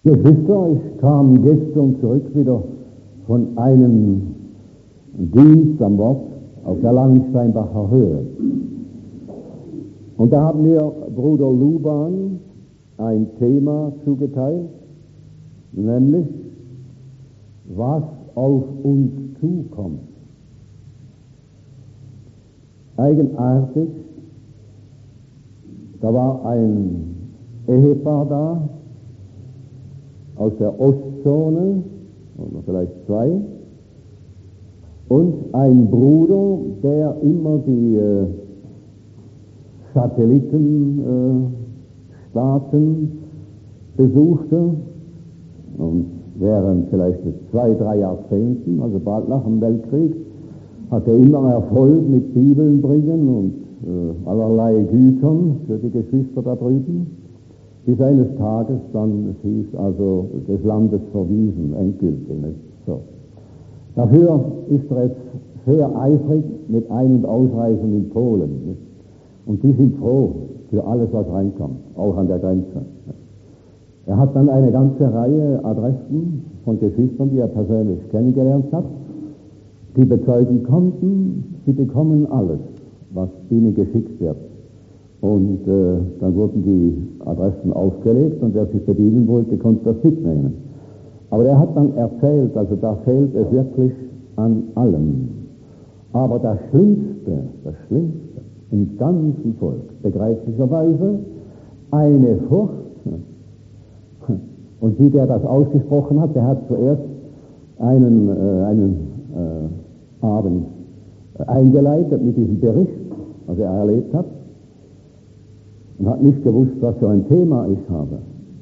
Geschwister, ich kam gestern zurück wieder von einem Dienst am Wort auf der Langensteinbacher Höhe. Und da haben mir Bruder Luban ein Thema zugeteilt, nämlich was auf uns zukommt. Eigenartig, da war ein Ehepaar da, aus der Ostzone, oder vielleicht zwei, und ein Bruder, der immer die Satellitenstaaten besuchte, und während vielleicht 2-3 Jahrzehnten, also bald nach dem Weltkrieg, hatte er immer Erfolg mit Bibeln bringen und allerlei Gütern für die Geschwister da drüben. Bis eines Tages dann, es hieß also, des Landes verwiesen, endgültig. Nicht? So. Dafür ist er jetzt sehr eifrig mit Ein- und Ausreisen in Polen. Nicht? Und die sind froh für alles, was reinkommt, auch an der Grenze. Nicht? Er hat dann eine ganze Reihe Adressen von Geschwistern, die er persönlich kennengelernt hat, die bezeugen konnten, sie bekommen alles, was ihnen geschickt wird. Und dann wurden die Adressen aufgelegt und wer sich bedienen wollte, konnte das mitnehmen. Aber er hat dann erzählt, also da fehlt es wirklich an allem. Aber das Schlimmste im ganzen Volk, begreiflicherweise, eine Furcht. Und wie der das ausgesprochen hat, der hat zuerst einen Abend eingeleitet mit diesem Bericht, was er erlebt hat, und hat nicht gewusst, was für ein Thema ich habe.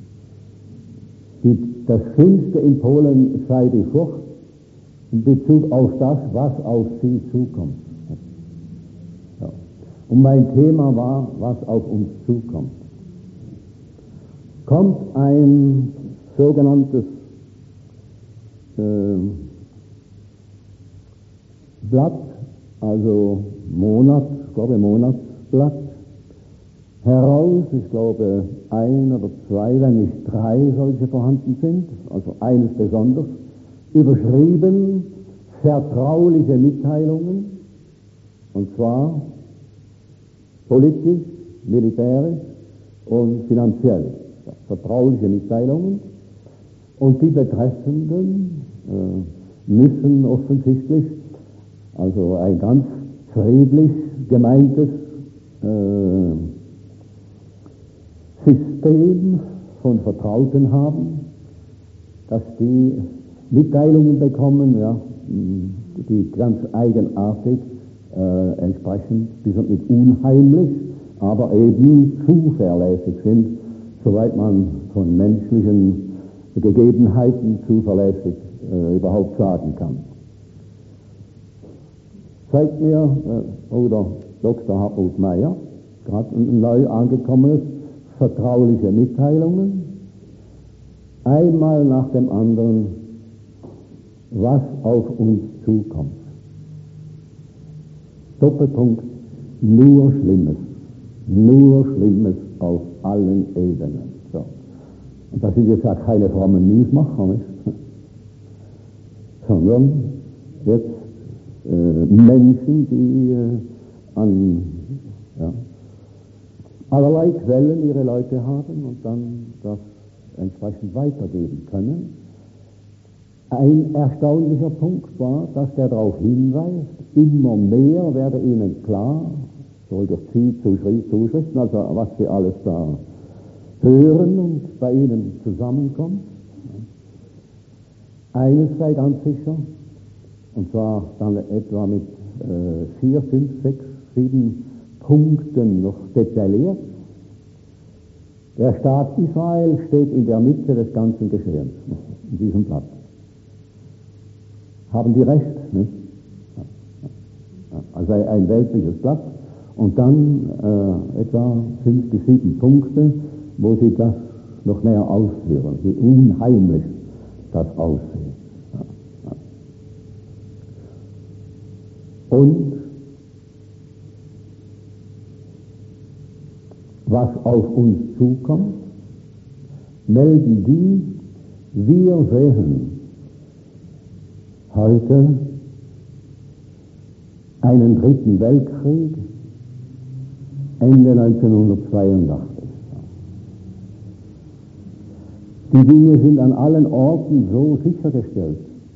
Das Schlimmste in Polen sei die Furcht in Bezug auf das, was auf sie zukommt. Ja. Und mein Thema war, was auf uns zukommt. Kommt ein sogenanntes Blatt, also Monatsblatt, heraus, ich glaube 1 oder 2, wenn nicht 3 solche vorhanden sind, also eines besonders, überschrieben vertrauliche Mitteilungen, und zwar politisch, militärisch und finanziell. Vertrauliche Mitteilungen, und die Betreffenden müssen offensichtlich also ein ganz friedlich gemeintes System von Vertrauten haben, dass die Mitteilungen bekommen, ja, die ganz eigenartig entsprechend, die sind nicht unheimlich, aber eben zuverlässig sind, soweit man von menschlichen Gegebenheiten zuverlässig überhaupt sagen kann. Zeigt mir Bruder Dr. Hartmut Meyer, gerade neu angekommenes, vertrauliche Mitteilungen, einmal nach dem anderen, was auf uns zukommt. Doppelpunkt, nur Schlimmes auf allen Ebenen. So. Und das sind jetzt ja keine frommen Miesmacher, nicht? Sondern jetzt Menschen, die an allerlei Quellen ihre Leute haben und dann das entsprechend weitergeben können. Ein erstaunlicher Punkt war, dass der darauf hinweist, immer mehr werde ihnen klar, so durch Zuschriften, also was sie alles da hören und bei ihnen zusammenkommt. Eines sei ganz sicher, und zwar dann etwa mit 4, 5, 6, 7 Punkten noch detailliert. Der Staat Israel steht in der Mitte des ganzen Geschehens, in diesem Blatt. Haben die recht, nicht? Also ein weltliches Blatt. Und dann etwa 5 bis 7 Punkte, wo sie das noch näher ausführen, wie unheimlich das aussieht. Und was auf uns zukommt, melden die, Wir sehen heute einen dritten Weltkrieg, Ende 1982. Die Dinge sind an allen Orten so sichergestellt.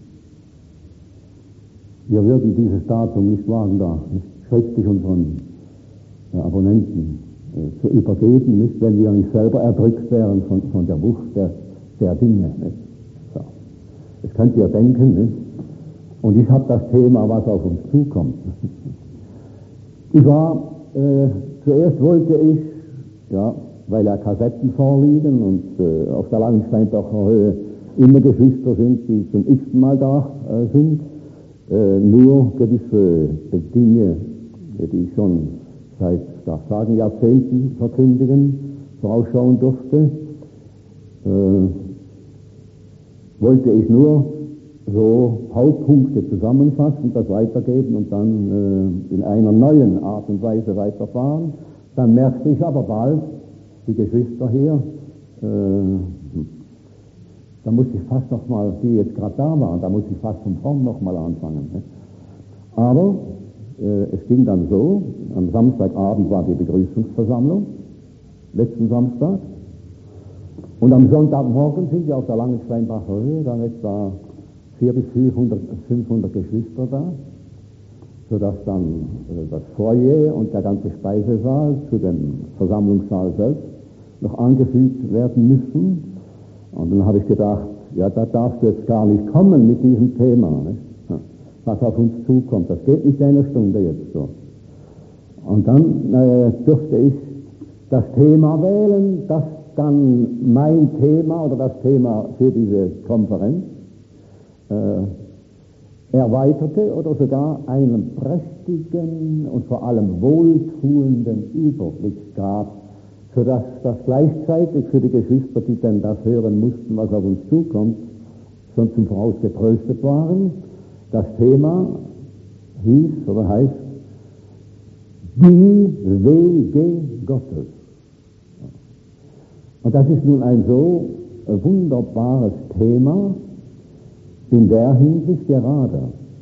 Wir würden dieses Datum nicht wagen, da nicht schriftlich unseren Abonnenten zu übergeben, nicht, wenn wir nicht selber erdrückt wären von der Wucht der Dinge. Nicht? So. Das könnt ihr denken. Nicht? Und ich habe das Thema, was auf uns zukommt. Zuerst wollte ich, weil ja Kassetten vorliegen und auf der Langensteinbacher Höhe immer Geschwister sind, die zum x-ten Mal da sind, nur gewisse Dinge, die ich schon seit, darf sagen, Jahrzehnten verkündigen, vorausschauen durfte, wollte ich nur so Hauptpunkte zusammenfassen, das weitergeben und dann in einer neuen Art und Weise weiterfahren. Dann merkte ich aber bald, die Geschwister hier, da muss ich fast nochmal, die jetzt gerade da waren, da muss ich fast von vorn nochmal anfangen. Ne? Aber es ging dann so, am Samstagabend war die Begrüßungsversammlung, letzten Samstag, und am Sonntagmorgen sind wir auf der Langensteinbacher Höhe, dann etwa 400 bis 500 Geschwister da, sodass dann das Foyer und der ganze Speisesaal zu dem Versammlungssaal selbst noch angefügt werden müssen. Und dann habe ich gedacht, ja, da darfst du jetzt gar nicht kommen mit diesem Thema, nicht? Was auf uns zukommt. Das geht nicht in einer Stunde jetzt so. Und dann durfte ich das Thema wählen, das dann mein Thema oder das Thema für diese Konferenz erweiterte oder sogar einen prächtigen und vor allem wohltuenden Überblick gab, sodass das gleichzeitig für die Geschwister, die denn das hören mussten, was auf uns zukommt, schon zum Voraus getröstet waren. Das Thema hieß oder heißt die Wege Gottes. Und das ist nun ein so wunderbares Thema, in der Hinsicht gerade,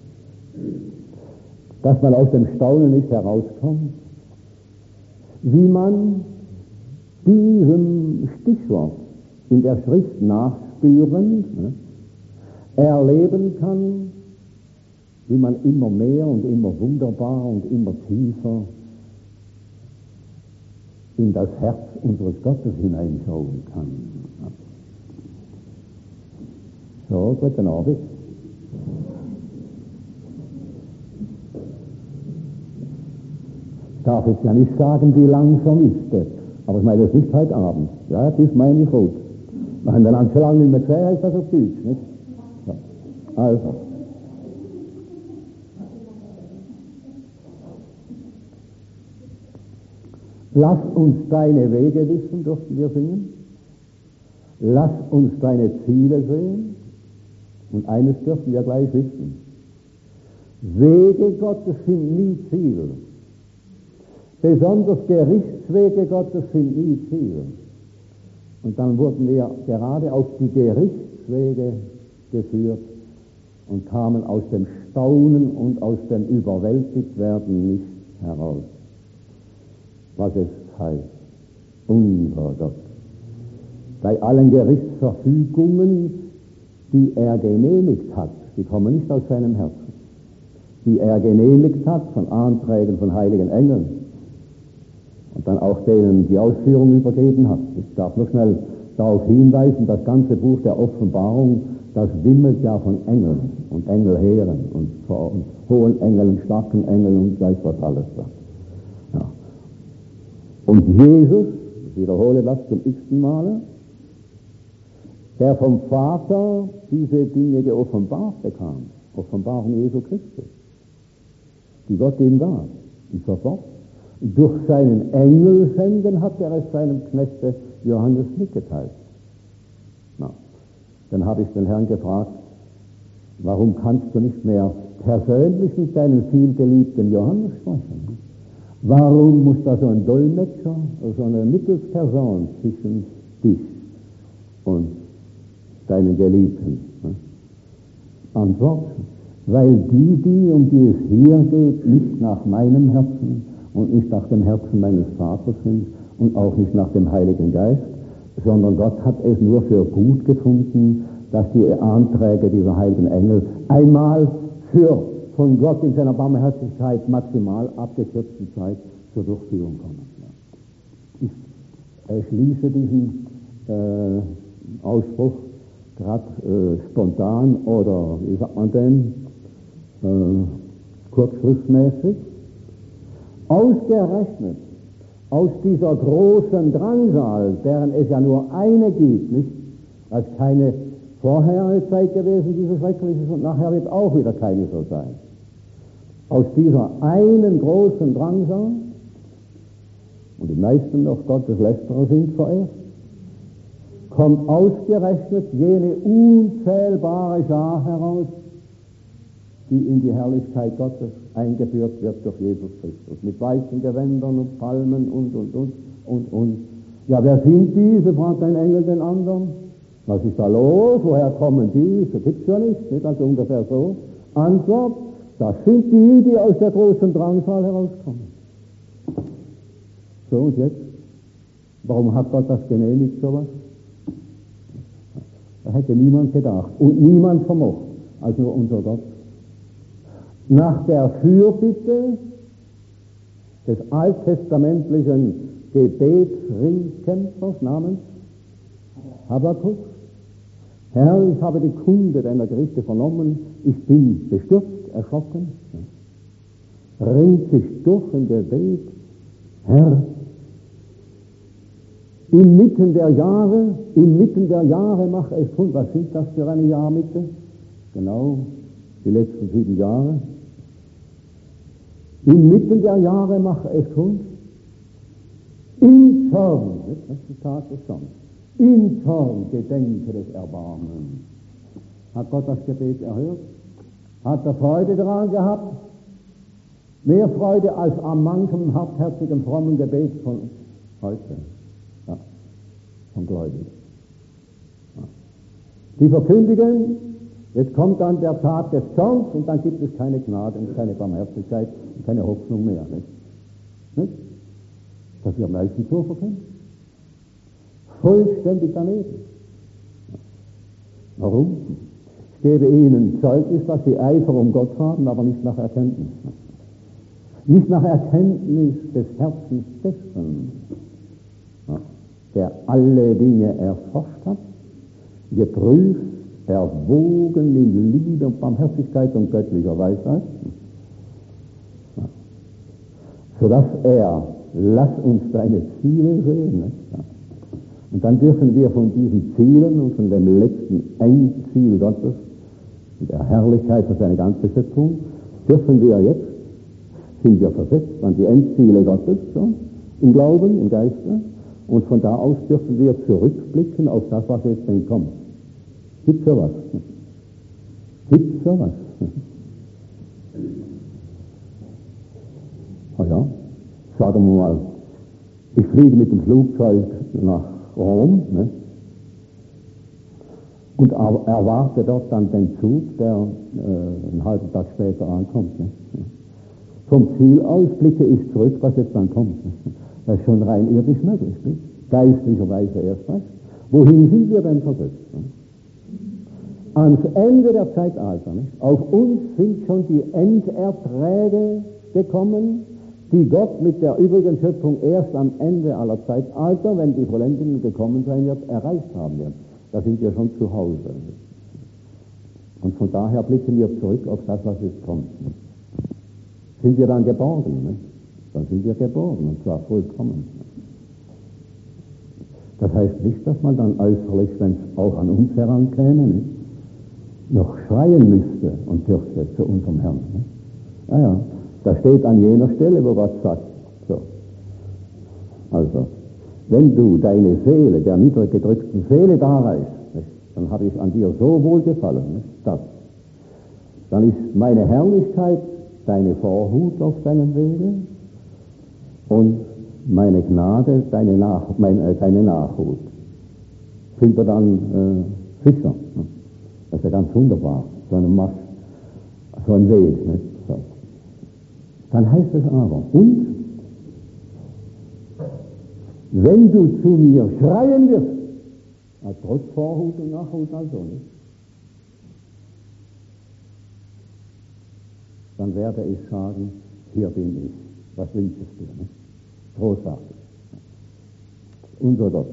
dass man aus dem Staunen nicht herauskommt, wie man diesem Stichwort in der Schrift nachspürend erleben kann, wie man immer mehr und immer wunderbarer und immer tiefer in das Herz unseres Gottes hineinschauen kann. So, guten Abend. Ich darf jetzt ja nicht sagen, wie langsam ist das, aber ich meine das nicht heute Abend. Ja, das meine ich gut. Wenn der lang so lange nicht mehr gesehen, heißt das auf Deutsch, nicht? Ja. Also. Lass uns deine Wege wissen, durften wir singen. Lass uns deine Ziele sehen. Und eines dürfen wir gleich wissen. Wege Gottes sind nie Ziel. Besonders Gerichtswege Gottes sind nie Ziel. Und dann wurden wir gerade auf die Gerichtswege geführt und kamen aus dem Staunen und aus dem Überwältigtwerden nicht heraus. Was es heißt, unser Gott, bei allen Gerichtsverfügungen, die er genehmigt hat, die kommen nicht aus seinem Herzen, die er genehmigt hat von Anträgen von heiligen Engeln und dann auch denen die Ausführung übergeben hat. Ich darf nur schnell darauf hinweisen, das ganze Buch der Offenbarung, das wimmelt ja von Engeln und Engelheeren und hohen Engeln, starken Engeln und gleich was alles da. Ja. Und Jesus, ich wiederhole das zum x-ten Male, der vom Vater diese Dinge geoffenbart bekam, Offenbarung Jesu Christus, die Gott ihm gab, und sofort. Durch seinen Engel senden hat er es seinem Knechte Johannes mitgeteilt. Na, dann habe ich den Herrn gefragt, warum kannst du nicht mehr persönlich mit deinem vielgeliebten Johannes sprechen? Warum muss da so ein Dolmetscher, so eine Mittelsperson zwischen dich und seinen Geliebten? Antwort, weil die Dinge, um die es hier geht, nicht nach meinem Herzen und nicht nach dem Herzen meines Vaters sind und auch nicht nach dem Heiligen Geist, sondern Gott hat es nur für gut gefunden, dass die Anträge dieser heiligen Engel einmal für von Gott in seiner Barmherzigkeit maximal abgekürzten Zeit zur Durchführung kommen. Ich schließe diesen Ausspruch gerade spontan oder, wie sagt man denn, kurzschlussmäßig. Ausgerechnet aus dieser großen Drangsal, deren es ja nur eine gibt, nicht? Als keine vorherige Zeit gewesen, diese schreckliche, und nachher wird auch wieder keine so sein. Aus dieser einen großen Drangsal, und die meisten noch Gotteslästerer sind verehrt, kommt ausgerechnet jene unzählbare Schar heraus, die in die Herrlichkeit Gottes eingeführt wird durch Jesus Christus, mit weißen Gewändern und Palmen und. Ja, wer sind diese, fragt ein Engel den anderen. Was ist da los? Woher kommen die? So gibt's ja nicht, also ungefähr so. Antwort, das sind die aus der großen Drangsal herauskommen. So, und jetzt? Warum hat Gott das genehmigt, sowas? Da hätte niemand gedacht und niemand vermocht, als nur unser Gott. Nach der Fürbitte des alttestamentlichen Gebetsringkämpfers namens Habakkuk, Herr, ich habe die Kunde deiner Gerichte vernommen, ich bin bestürzt, erschrocken, ringt sich durch im Gebet, Herr, inmitten der Jahre mach es kund. Was sind das für eine Jahrmitte? Genau, die letzten 7 Jahre. Inmitten der Jahre mach es kund. Im Zorn, das ist der Tag des Zorns, im Zorn gedenke des Erbarmens. Hat Gott das Gebet erhört? Hat er Freude daran gehabt? Mehr Freude als am manchem hartherzigen, frommen Gebet von heute. Ja, von Gläubigen. Ja. Die verkündigen, jetzt kommt dann der Tag des Zorns und dann gibt es keine Gnade und keine Barmherzigkeit und keine Hoffnung mehr. Nicht? Das wird meistens so verkündet. Vollständig daneben. Warum? Ich gebe ihnen Zeugnis, dass sie Eifer um Gott haben, aber nicht nach Erkenntnis. Nicht nach Erkenntnis des Herzens dessen, der alle Dinge erforscht hat, geprüft, erwogen in Liebe und Barmherzigkeit und göttlicher Weisheit, sodass lass uns deine Ziele sehen. Nicht? Und dann dürfen wir von diesen Zielen und von dem letzten Endziel Gottes und der Herrlichkeit für seine ganze Schöpfung, sind wir versetzt an die Endziele Gottes, so, im Glauben, im Geiste, und von da aus dürfen wir zurückblicken auf das, was jetzt denn kommt. Gibt's sowas? Gibt's sowas? Na ja, sagen wir mal, ich fliege mit dem Flugzeug nach Rom, ne? Und erwarte dort dann den Zug, der einen halben Tag später ankommt. Ne? Vom Ziel aus blicke ich zurück, was jetzt dann kommt. Ne? Das ist schon rein irdisch möglich, nicht? Geistlicherweise erst recht. Wohin sind wir denn versetzt? Ne? Ans Ende der Zeitalter. Nicht? Auf uns sind schon die Enderträge gekommen, die Gott mit der übrigen Schöpfung erst am Ende aller Zeitalter, wenn die Vollendung gekommen sein wird, erreicht haben wird. Da sind wir schon zu Hause. Und von daher blicken wir zurück auf das, was jetzt kommt. Sind wir dann geborgen? Ne? Dann sind wir geborgen, und zwar vollkommen. Das heißt nicht, dass man dann äußerlich, wenn es auch an uns herankäme, nicht, noch schreien müsste und dürfte zu unserem Herrn. Ne? Ja, das steht an jener Stelle, wo Gott sagt, so, also, wenn du deine Seele, der niedergedrückten Seele darreichst, nicht, dann habe ich an dir so wohlgefallen, nicht, dass, dann ist meine Herrlichkeit deine Vorhut auf deinem Wege und meine Gnade deine Nachhut. Sind wir dann Sicher. Ne? Das ist ja ganz wunderbar, so ein Marsch, so ein Weg. Nicht? So. Dann heißt es aber, und wenn du zu mir schreien wirst, trotz Vorhut und Nachhut also nicht, dann werde ich sagen, hier bin ich. Was wünschst du? Nicht? Großartig. Unser Gott.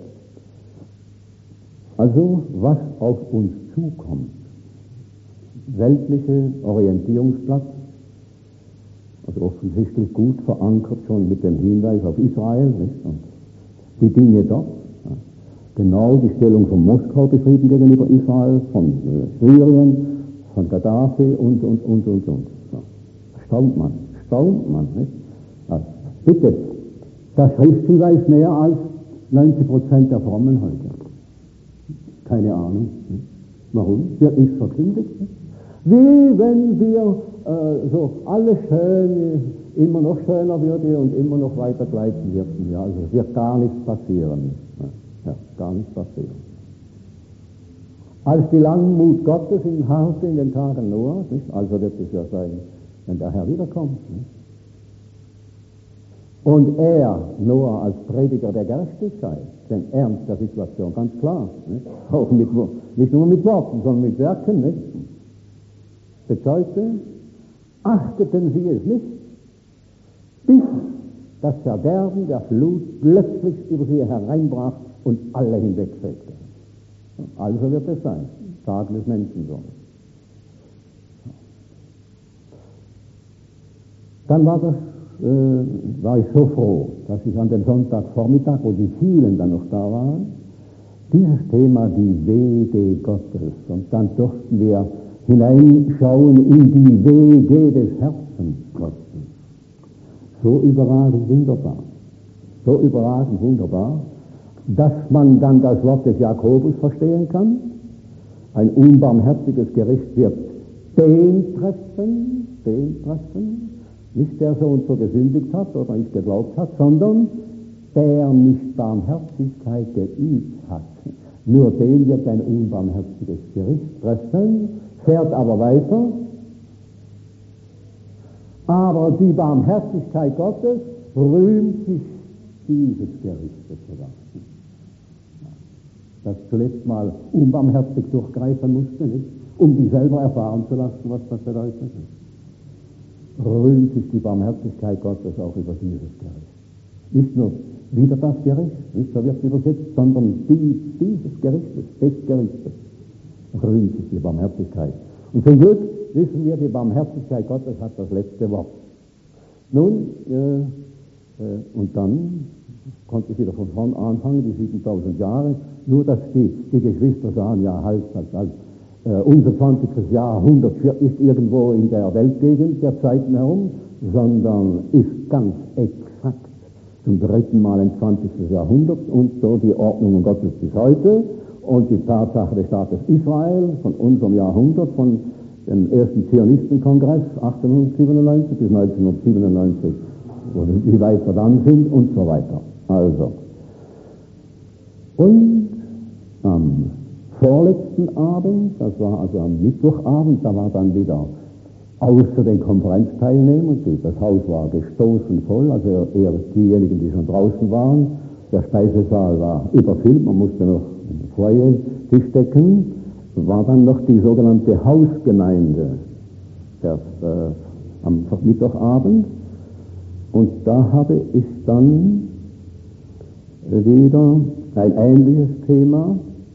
Also, was auf uns zukommt, weltliche Orientierungsplatz, also offensichtlich gut verankert schon mit dem Hinweis auf Israel, nicht? Und die Dinge dort, ja. Genau die Stellung von Moskau beschrieben gegenüber Israel, von Syrien, von Gaddafi und. Ja. Staunt man, nicht? Also, bitte, das Schriftvieh weiß mehr als 90% der Frommen heute. Keine Ahnung. Nicht? Warum? Wird nicht verkündigt. Nicht? Wie wenn wir so alles schön, immer noch schöner würde und immer noch weiter gleiten würden. Ja, also es wird gar nichts passieren. Ja, gar nichts passieren. Als die Langmut Gottes im Harte in den Tagen Noahs, nicht? Also wird es ja sein, wenn der Herr wiederkommt. Nicht? Und er, Noah, als Prediger der Gerechtigkeit, den Ernst der Situation, ganz klar, nicht? Auch nicht nur mit Worten, sondern mit Werken, nicht? Bezeugte, achteten sie es nicht, bis das Verderben der Flut plötzlich über sie hereinbrach und alle hinwegfegte. Also wird es sein, Tag des Menschensohnes. Dann war ich so froh, dass ich an dem Sonntagvormittag, wo die vielen dann noch da waren, dieses Thema, die Wege Gottes, und dann durften wir hineinschauen in die Wege des Herzens Gottes. So überragend wunderbar, dass man dann das Wort des Jakobus verstehen kann. Ein unbarmherziges Gericht wird den treffen, nicht der so und so gesündigt hat oder nicht geglaubt hat, sondern der nicht Barmherzigkeit geübt hat. Nur den wird ein unbarmherziges Gericht treffen, fährt aber weiter. Aber die Barmherzigkeit Gottes rühmt sich dieses Gerichtes sogar. Das zuletzt mal unbarmherzig durchgreifen musste, nicht? Um die selber erfahren zu lassen, was das bedeutet. Rühmt sich die Barmherzigkeit Gottes auch über dieses Gericht. Nicht nur wieder das Gericht, nicht so wird übersetzt, sondern dieses Gerichtes, des Gerichtes, rühmt sich die Barmherzigkeit. Und zum Glück wissen wir, die Barmherzigkeit Gottes hat das letzte Wort. Nun, und dann konnte ich wieder von vorn anfangen, die 7000 Jahre, nur dass die Geschwister sagen, ja halt, unser 20. Jahrhundert ist irgendwo in der Weltgegend der Zeiten herum, sondern ist ganz exakt zum dritten Mal im 20. Jahrhundert und so die Ordnung Gottes bis heute und die Tatsache des Staates Israel von unserem Jahrhundert, von dem ersten Zionistenkongress 1897 bis 1997, wie weit wir dann sind und so weiter. Also, und am vorletzten Abend, das war also am Mittwochabend, da war dann wieder außer den Konferenzteilnehmern, das Haus war gestoßen voll, also eher diejenigen, die schon draußen waren, der Speisesaal war überfüllt, man musste noch einen Feuertisch decken, war dann noch die sogenannte Hausgemeinde am Mittwochabend, und da habe ich dann wieder ein ähnliches Thema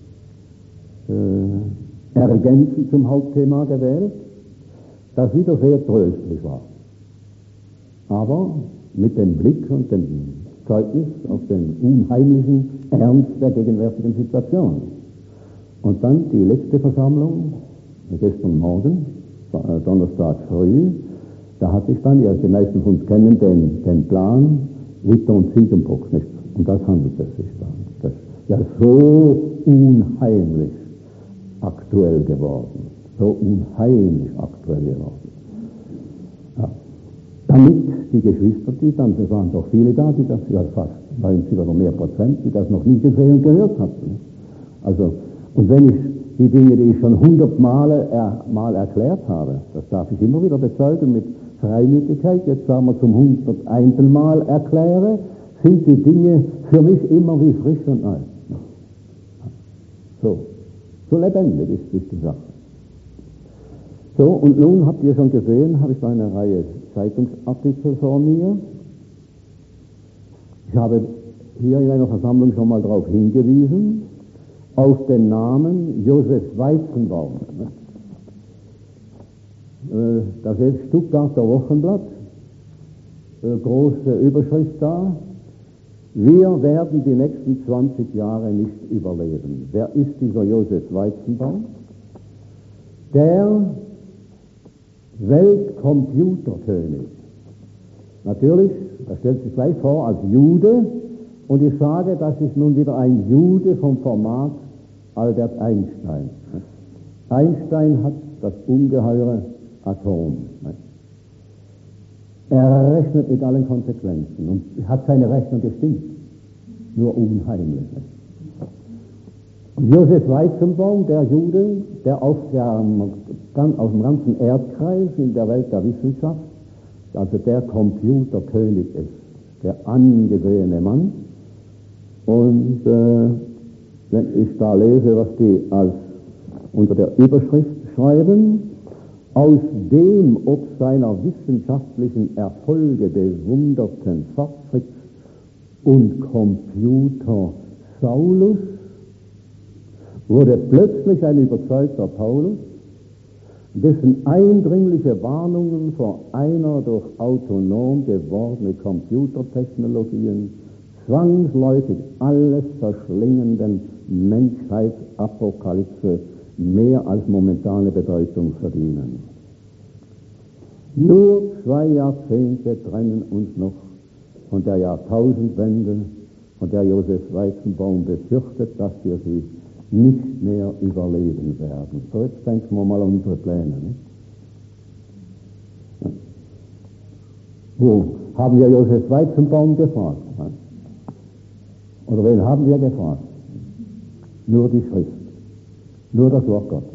ergänzend zum Hauptthema gewählt, das wieder sehr tröstlich war. Aber mit dem Blick und dem Zeugnis auf den unheimlichen Ernst der gegenwärtigen Situation. Und dann die letzte Versammlung, gestern Morgen, Donnerstag früh, da hatte ich dann, ja, die meisten von uns kennen den Plan, Witter und Ziegenbock, nicht? Und das handelt es sich dann. Das ist ja so unheimlich aktuell geworden. So unheimlich aktuell geworden. Ja. Damit die Geschwister, die dann, es waren doch viele da, die das, ja fast 90 oder mehr Prozent, die das noch nie gesehen und gehört hatten. Also, und wenn ich die Dinge, die ich schon 100 Mal erklärt habe, das darf ich immer wieder bezeugen mit Freimütigkeit, jetzt sagen wir zum 101. Mal erkläre, sind die Dinge für mich immer wie frisch und neu. So lebendig ist die Sache. So, und nun habt ihr schon gesehen, habe ich da eine Reihe Zeitungsartikel vor mir. Ich habe hier in einer Versammlung schon mal darauf hingewiesen, auf den Namen Josef Weizenbaum. Das ist Stuttgarter Wochenblatt, große Überschrift da. Wir werden die nächsten 20 Jahre nicht überleben. Wer ist dieser Josef Weizenbaum? Der Weltcomputerkönig. Natürlich, er stellt sich gleich vor als Jude, und ich sage, das ist nun wieder ein Jude vom Format Albert Einstein. Einstein hat das ungeheure Atom. Er rechnet mit allen Konsequenzen und hat seine Rechnung gestimmt. Nur unheimlich. Und Josef Weizenbaum, der Jude, der auf dem ganzen Erdkreis in der Welt der Wissenschaft, also der Computerkönig ist, der angesehene Mann. Und wenn ich da lese, was die unter der Überschrift schreiben, aus dem ob seiner wissenschaftlichen Erfolge bewunderten Fortschritts- und Computer Saulus wurde plötzlich ein überzeugter Paulus, dessen eindringliche Warnungen vor einer durch autonom gewordene Computertechnologien zwangsläufig alles verschlingenden Menschheitsapokalypse mehr als momentane Bedeutung verdienen. Nur 2 Jahrzehnte trennen uns noch von der Jahrtausendwende, von der Josef Weizenbaum befürchtet, dass wir sie nicht mehr überleben werden. So, jetzt denken wir mal an unsere Pläne. Nicht? Ja. Wo haben wir Josef Weizenbaum gefragt? Oder wen haben wir gefragt? Nur die Schrift. Nur das Wort Gottes.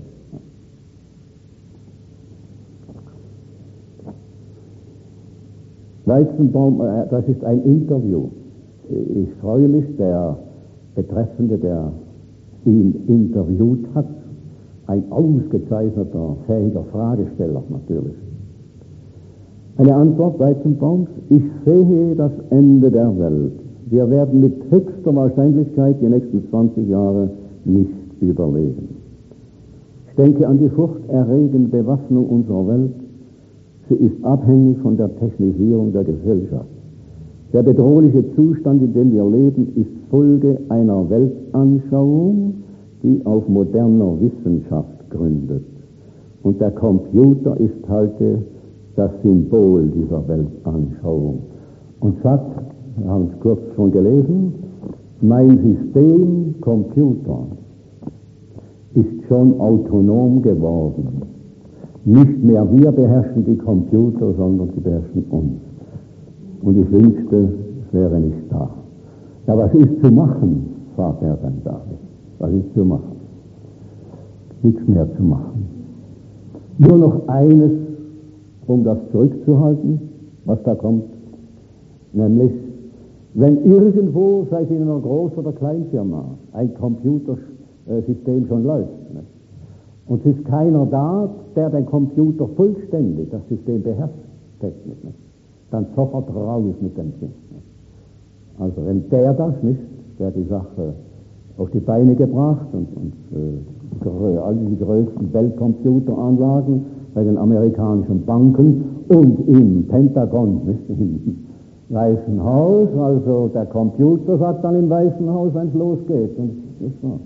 Weizenbaum, das ist ein Interview. Ich freue mich, der Betreffende, der ihn interviewt hat, ein ausgezeichneter, fähiger Fragesteller natürlich. Eine Antwort Weizenbaums: Ich sehe das Ende der Welt. Wir werden mit höchster Wahrscheinlichkeit die nächsten 20 Jahre nicht überleben. Ich denke an die furchterregende Bewaffnung unserer Welt. Sie ist abhängig von der Technisierung der Gesellschaft. Der bedrohliche Zustand, in dem wir leben, ist Folge einer Weltanschauung, die auf moderner Wissenschaft gründet. Und der Computer ist heute das Symbol dieser Weltanschauung. Und sagt, wir haben es kurz schon gelesen, mein System Computer ist schon autonom geworden. Nicht mehr wir beherrschen die Computer, sondern sie beherrschen uns. Und ich wünschte, es wäre nicht da. Ja, was ist zu machen, fragt er dann David. Was ist zu machen? Nichts mehr zu machen. Nur noch eines, um das zurückzuhalten, was da kommt. Nämlich, wenn irgendwo, sei es in einer Groß- oder Kleinfirma, ein Computersystem schon läuft, ne? Und es ist keiner da, der den Computer vollständig, das System beherrscht, technisch, ne? Dann sofort raus mit dem Ding. Ne? Also wenn der das nicht, der die Sache auf die Beine gebracht und all die größten Weltcomputeranlagen bei den amerikanischen Banken und im Pentagon, nicht, im Weißen Haus, also der Computer sagt dann im Weißen Haus, wenn es losgeht. Und ist so.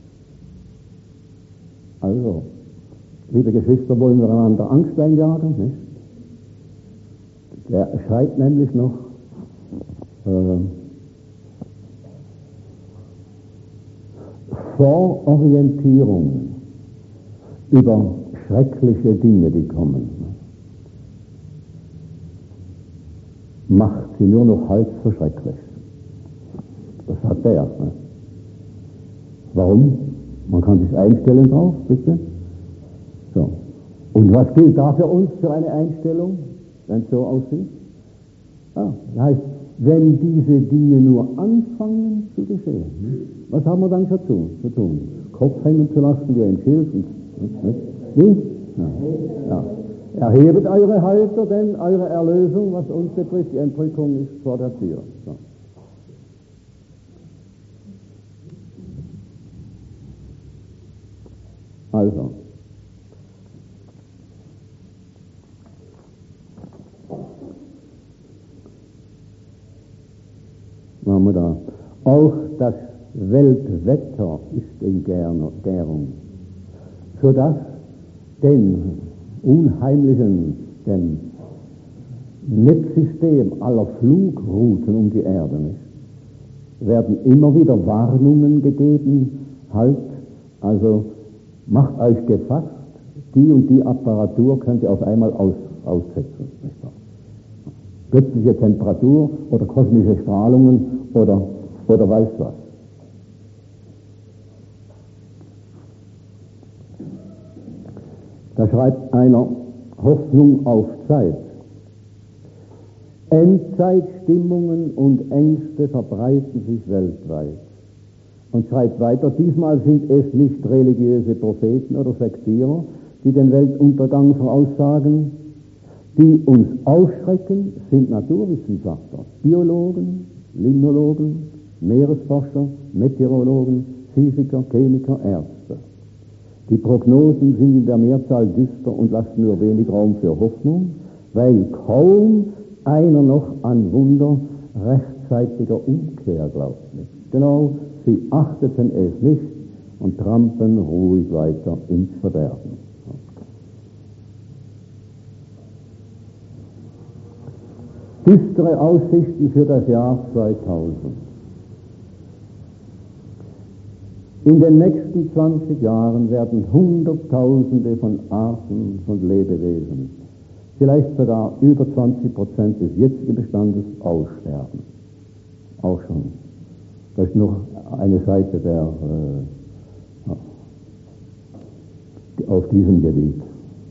Also, liebe Geschwister, wollen wir einander Angst einjagen, nicht? Der schreibt nämlich noch, Vororientierung über schreckliche Dinge, die kommen, macht sie nur noch halb so schrecklich. Das sagt er. Ne? Warum? Man kann sich einstellen drauf, bitte. So. Und was gilt da für uns für eine Einstellung, wenn es so aussieht? Ja, das heißt, wenn diese Dinge nur anfangen zu geschehen, was haben wir dann zu tun? Kopf hängen zu lassen wie ein Schild. Wie? Ja. Ja. Erhebet eure Halter, denn eure Erlösung, was uns betrifft, die Entrückung ist vor der Tür. So. Also, machen wir da. Auch das Weltwetter ist in Gärung, sodass den unheimlichen, dem Netzsystem aller Flugrouten um die Erde werden immer wieder Warnungen gegeben, halt, also macht euch gefasst, die und die Apparatur könnt ihr auf einmal aussetzen. Nicht wahr? Plötzliche Temperatur oder kosmische Strahlungen oder weiß was. Da schreibt einer Hoffnung auf Zeit. Endzeitstimmungen und Ängste verbreiten sich weltweit. Und schreibt weiter, diesmal sind es nicht religiöse Propheten oder Sektierer, die den Weltuntergang voraussagen. Die uns aufschrecken, sind Naturwissenschaftler, Biologen, Limnologen, Meeresforscher, Meteorologen, Physiker, Chemiker, Ärzte. Die Prognosen sind in der Mehrzahl düster und lassen nur wenig Raum für Hoffnung, weil kaum einer noch an Wunder rechtzeitiger Umkehr glaubt nicht. Genau, sie achteten es nicht und trampeln ruhig weiter ins Verderben. Düstere Aussichten für das Jahr 2000. In den nächsten 20 Jahren werden Hunderttausende von Arten von Lebewesen, vielleicht sogar über 20% des jetzigen Bestandes, aussterben. Auch schon. Das ist noch eine Seite auf diesem Gebiet.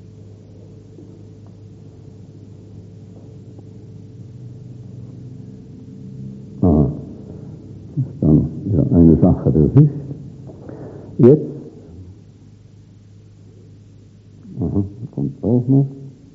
Das ist dann wieder eine Sache für sich. Jetzt, kommt auch noch.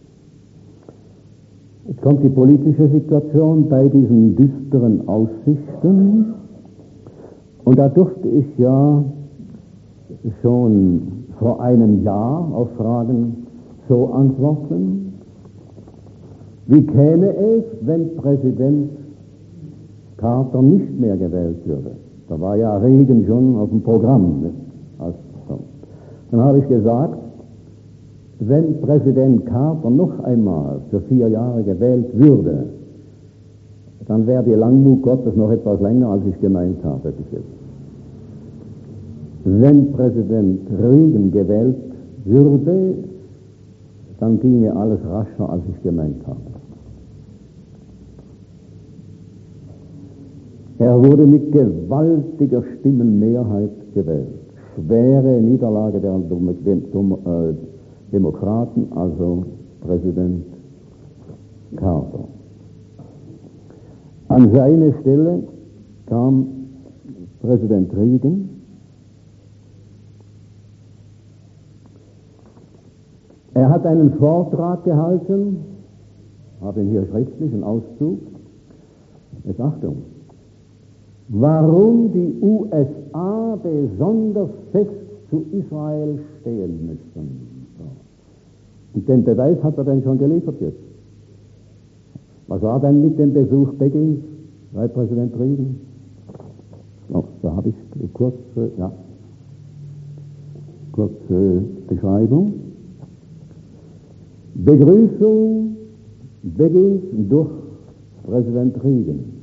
Jetzt kommt die politische Situation bei diesen düsteren Aussichten. Und da durfte ich ja schon vor einem Jahr auf Fragen so antworten. Wie käme es, wenn Präsident Carter nicht mehr gewählt würde? Da war ja Reagan schon auf dem Programm. Dann habe ich gesagt, wenn Präsident Carter noch einmal für 4 Jahre gewählt würde, dann wäre die Langmut Gottes noch etwas länger, als ich gemeint habe bis jetzt. Wenn Präsident Reagan gewählt würde, dann ginge alles rascher, als ich gemeint habe. Er wurde mit gewaltiger Stimmenmehrheit gewählt. Schwere Niederlage der Demokraten, also Präsident Carter. An seine Stelle kam Präsident Reagan. Er hat einen Vortrag gehalten, habe ihn hier schriftlich, einen Auszug. Jetzt Achtung. Warum die USA besonders fest zu Israel stehen müssen. So. Und den Beweis hat er dann schon geliefert jetzt. Was war denn mit dem Besuch Begins bei Präsident Reagan? Oh, da habe ich kurze Beschreibung. Begrüßung Begins durch Präsident Reagan.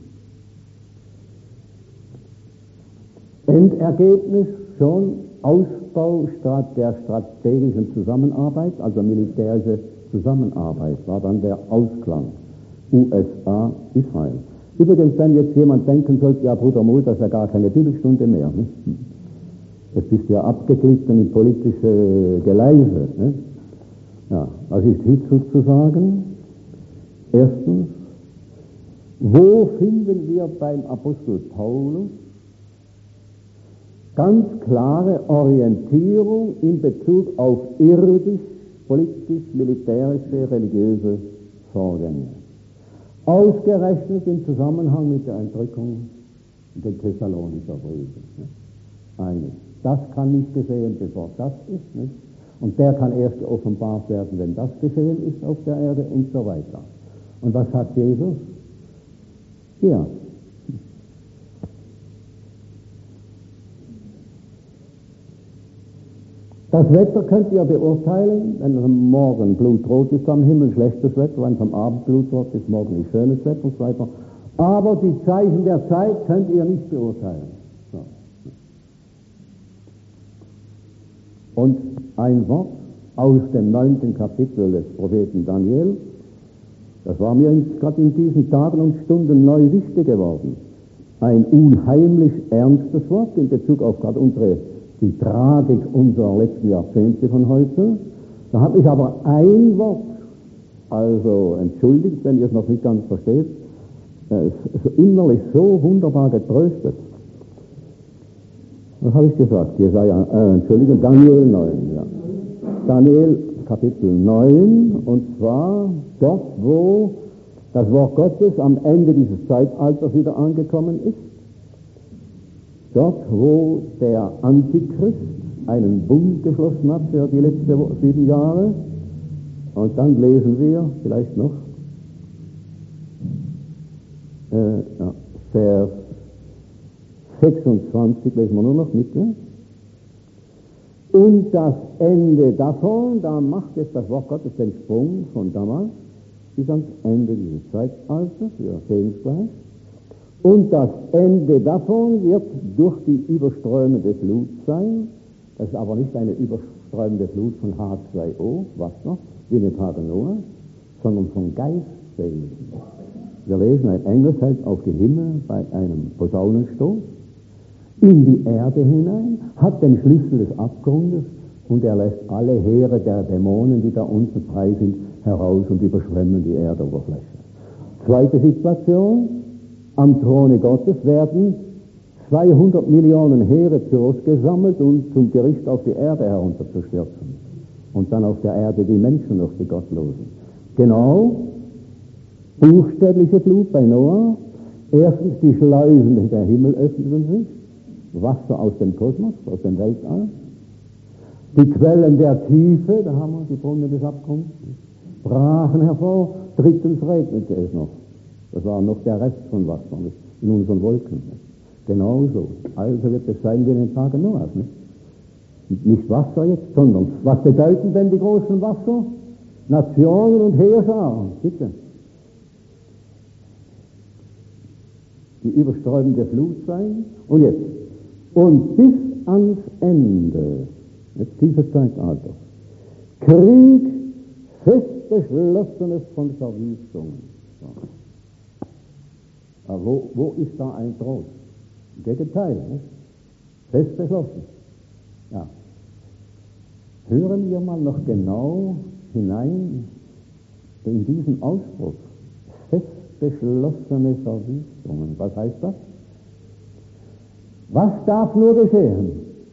Endergebnis schon Ausbau der strategischen Zusammenarbeit, also militärische Zusammenarbeit, war dann der Ausklang USA-Israel. Übrigens, wenn jetzt jemand denken sollte, ja Bruder Mohl, das ist ja gar keine Bibelstunde mehr. Ne? Es ist ja abgeglitten in politische Geleise. Ne? Ja, was ist hierzu zu sagen? Erstens, wo finden wir beim Apostel Paulus ganz klare Orientierung in Bezug auf irdisch, politisch, militärische, religiöse Vorgänge? Ausgerechnet im Zusammenhang mit der Entrückung der Thessalonicher Briefe. Eines. Das kann nicht geschehen, bevor das ist. Nicht? Und der kann erst geoffenbart werden, wenn das geschehen ist auf der Erde und so weiter. Und was sagt Jesus? Ja. Das Wetter könnt ihr beurteilen, wenn es am Morgen blutrot ist am Himmel, schlechtes Wetter, wenn es am Abend blutrot ist, morgen ist schönes Wetter und so weiter. Aber die Zeichen der Zeit könnt ihr nicht beurteilen. So. Und ein Wort aus dem 9. Kapitel des Propheten Daniel, das war mir gerade in diesen Tagen und Stunden neu wichtig geworden. Ein unheimlich ernstes Wort in Bezug auf gerade die Tragik unserer letzten Jahrzehnte von heute. Da habe ich aber ein Wort, also entschuldigt, wenn ihr es noch nicht ganz versteht, innerlich so wunderbar getröstet. Was habe ich gesagt? Daniel 9, ja. Daniel Kapitel 9, und zwar dort, wo das Wort Gottes am Ende dieses Zeitalters wieder angekommen ist. Dort, wo der Antichrist einen Bund geschlossen hat für die letzten 7 Jahre. Und dann lesen wir vielleicht noch Vers 26, lesen wir nur noch mit. Ja? Und das Ende davon, da macht jetzt das Wort Gottes den Sprung von damals bis ans Ende dieses Zeitalters, wir sehen es gleich. Und das Ende davon wird durch die überströmende Flut sein. Das ist aber nicht eine überströmende Flut von H2O, Wasser, wie in den Tagen Noah, sondern von Geistseelen. Wir lesen, ein Engel fällt auf den Himmel bei einem Posaunenstoß in die Erde hinein, hat den Schlüssel des Abgrundes und er lässt alle Heere der Dämonen, die da unten frei sind, heraus und überschwemmen die Erdoberfläche. Zweite Situation, am Throne Gottes werden 200 Millionen Heere zurückgesammelt und zum Gericht auf die Erde herunterzustürzen. Und dann auf der Erde die Menschen durch die Gottlosen. Genau, buchstäbliche Flut bei Noah. Erstens, die Schleusen der Himmel öffneten sich. Wasser aus dem Kosmos, aus dem Weltall. Die Quellen der Tiefe, da haben wir die Brunnen des Abgrunds, brachen hervor. Drittens regnete es noch. Das war noch der Rest von Wasser in unseren Wolken. Genauso. Also wird es sein wie in den Tagen Noahs. Nicht Wasser jetzt, sondern was bedeuten denn die großen Wasser? Nationen und Heerscharen. Bitte. Die überströmende Flut sein. Und jetzt. Und bis ans Ende dieses Zeitalters. Krieg, fest beschlossenes von Verwüstungen. Aber wo ist da ein Trost? Im Gegenteil, nicht? Fest beschlossen. Ja. Hören wir mal noch genau hinein in diesen Ausdruck. Fest beschlossene Verwüstungen. Was heißt das? Was darf nur geschehen?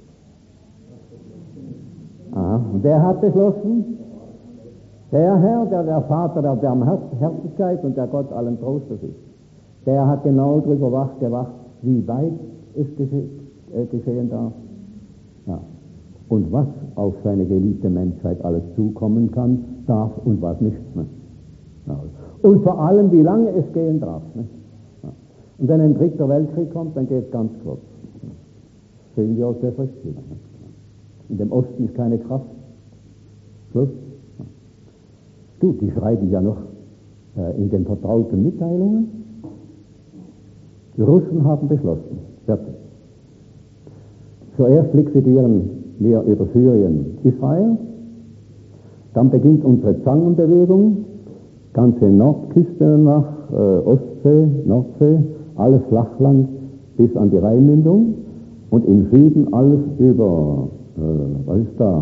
Und wer hat beschlossen? Der Herr, der Vater der Barmherzigkeit und der Gott allen Trostes ist. Der hat genau darüber gewacht, wie weit es geschehen darf. Ja. Und was auf seine geliebte Menschheit alles zukommen kann, darf und was nicht. Ne? Ja. Und vor allem, wie lange es gehen darf. Ne? Ja. Und wenn ein dritter Weltkrieg kommt, dann geht es ganz kurz. Das sehen wir aus der Schrift. Ne? In dem Osten ist keine Kraft. Schluss. Ja. Du, die schreiben ja noch in den vertrauten Mitteilungen, die Russen haben beschlossen. Fertig. Zuerst liquidieren wir über Syrien Israel, dann beginnt unsere Zangenbewegung, ganze Nordküste nach Ostsee, Nordsee, alles Flachland bis an die Rheinmündung, und im Süden alles über, was ist da?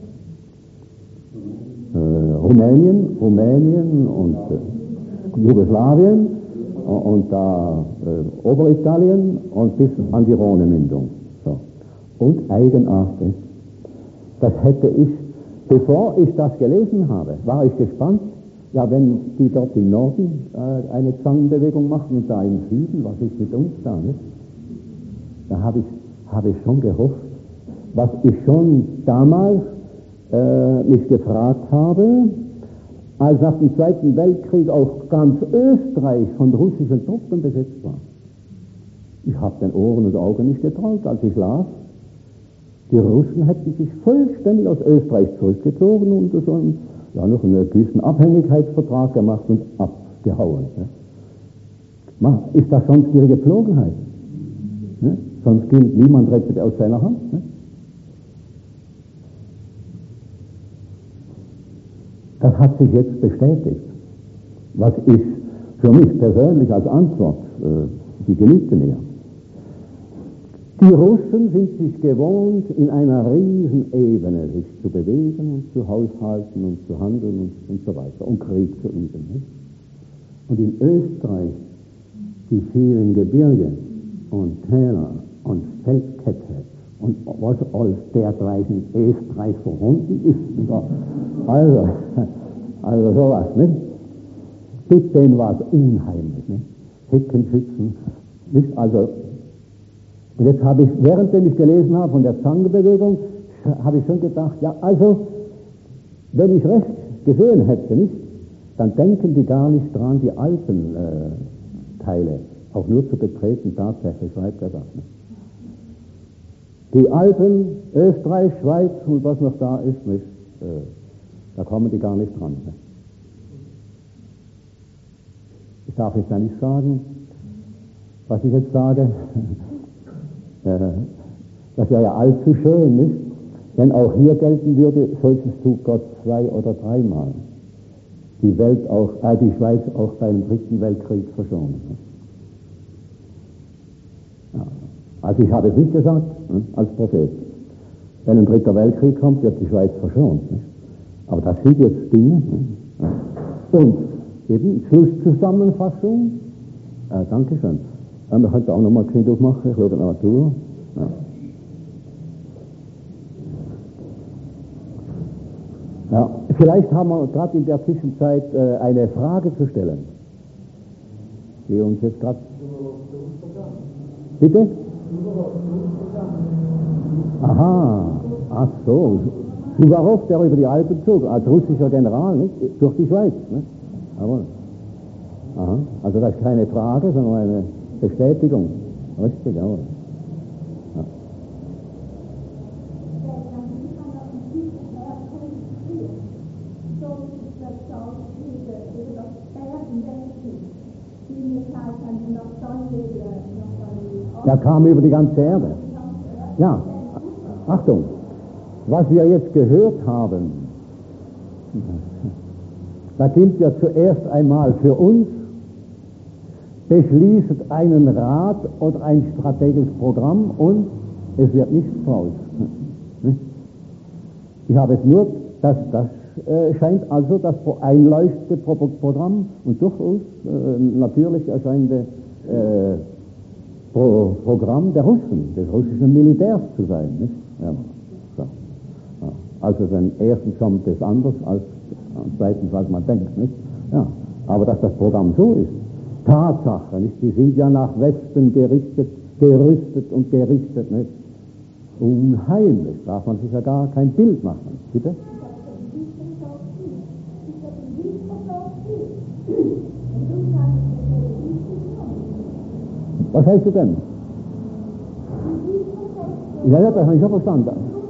Rumänien und Jugoslawien und da Oberitalien und bis an die Rhone-Mündung. So. Und eigenartig, das hätte ich, bevor ich das gelesen habe, war ich gespannt, ja, wenn die dort im Norden eine Zangenbewegung machen und da im Süden, was ist mit uns da, nicht? Da habe ich schon gehofft, was ich schon damals mich gefragt habe, als nach dem Zweiten Weltkrieg auch ganz Österreich von russischen Truppen besetzt war. Ich habe den Ohren und Augen nicht getraut, als ich las, die Russen hätten sich vollständig aus Österreich zurückgezogen und so einen, ja, noch einen gewissen Abhängigkeitsvertrag gemacht und abgehauen. Ja. Ist das sonst ihre Gepflogenheit? Ne? Sonst gilt, niemand rettet aus seiner Hand. Ne? Das hat sich jetzt bestätigt, was ich für mich persönlich als Antwort, die genügte mir. Die Russen sind sich gewohnt, in einer Riesenebene sich zu bewegen und zu haushalten und zu handeln und so weiter und Krieg zu üben. Nicht? Und in Österreich die vielen Gebirge und Täler und Feldkette und was alles dergleichen Österreich vorhanden ist. Also sowas, nicht? Mit denen war es unheimlich, nicht? Heckenschützen, nicht? Also, und jetzt habe ich, währenddem ich gelesen habe von der Zangenbewegung, habe ich schon gedacht, ja, also, wenn ich recht gesehen hätte, nicht? Dann denken die gar nicht dran, die Alpenteile auch nur zu betreten, tatsächlich, schreibt er das, nicht? Die Alpen, Österreich, Schweiz und was noch da ist, nicht? Da kommen die gar nicht dran. Ne? Ich darf jetzt ja nicht sagen, was ich jetzt sage, das wäre ja allzu schön, nicht? Wenn auch hier gelten würde, solches tut Gott 2- oder 3-mal. Die Schweiz auch beim Dritten Weltkrieg verschonen. Ne? Ja. Also ich habe es nicht gesagt, ne, als Prophet. Wenn ein Dritter Weltkrieg kommt, wird die Schweiz verschont. Nicht? Aber das sind jetzt Dinge. Ne? Und eben Schlusszusammenfassung. Dankeschön. Man könnte auch nochmal Knie durchmachen, ich schaue die Natur. Ja. Ja, vielleicht haben wir gerade in der Zwischenzeit eine Frage zu stellen, die uns jetzt gerade... Bitte? Aha, ach so. Suwarow, der über die Alpen zog, als russischer General, nicht? Durch die Schweiz. Nicht? Jawohl. Aha, also das ist keine Frage, sondern eine Bestätigung. Richtig, jawohl. Ja. Der kam über die ganze Erde. Ja, Achtung, was wir jetzt gehört haben, da gilt ja zuerst einmal für uns, beschließt einen Rat oder ein strategisches Programm und es wird nichts draus. Ich habe es nur, das scheint also das einleuchtende Programm und durchaus natürlich erscheinende Programm der Russen, des russischen Militärs zu sein. Nicht? Ja, so. Ja. Also dann erstens kommt es anders als zweitens, als man denkt. Nicht? Ja. Aber dass das Programm so ist, Tatsache, nicht? Die sind ja nach Westen gerüstet und gerichtet. Nicht? Unheimlich, darf man sich ja gar kein Bild machen. Bitte? Was heißt du denn? Ja, das habe ich schon verstanden.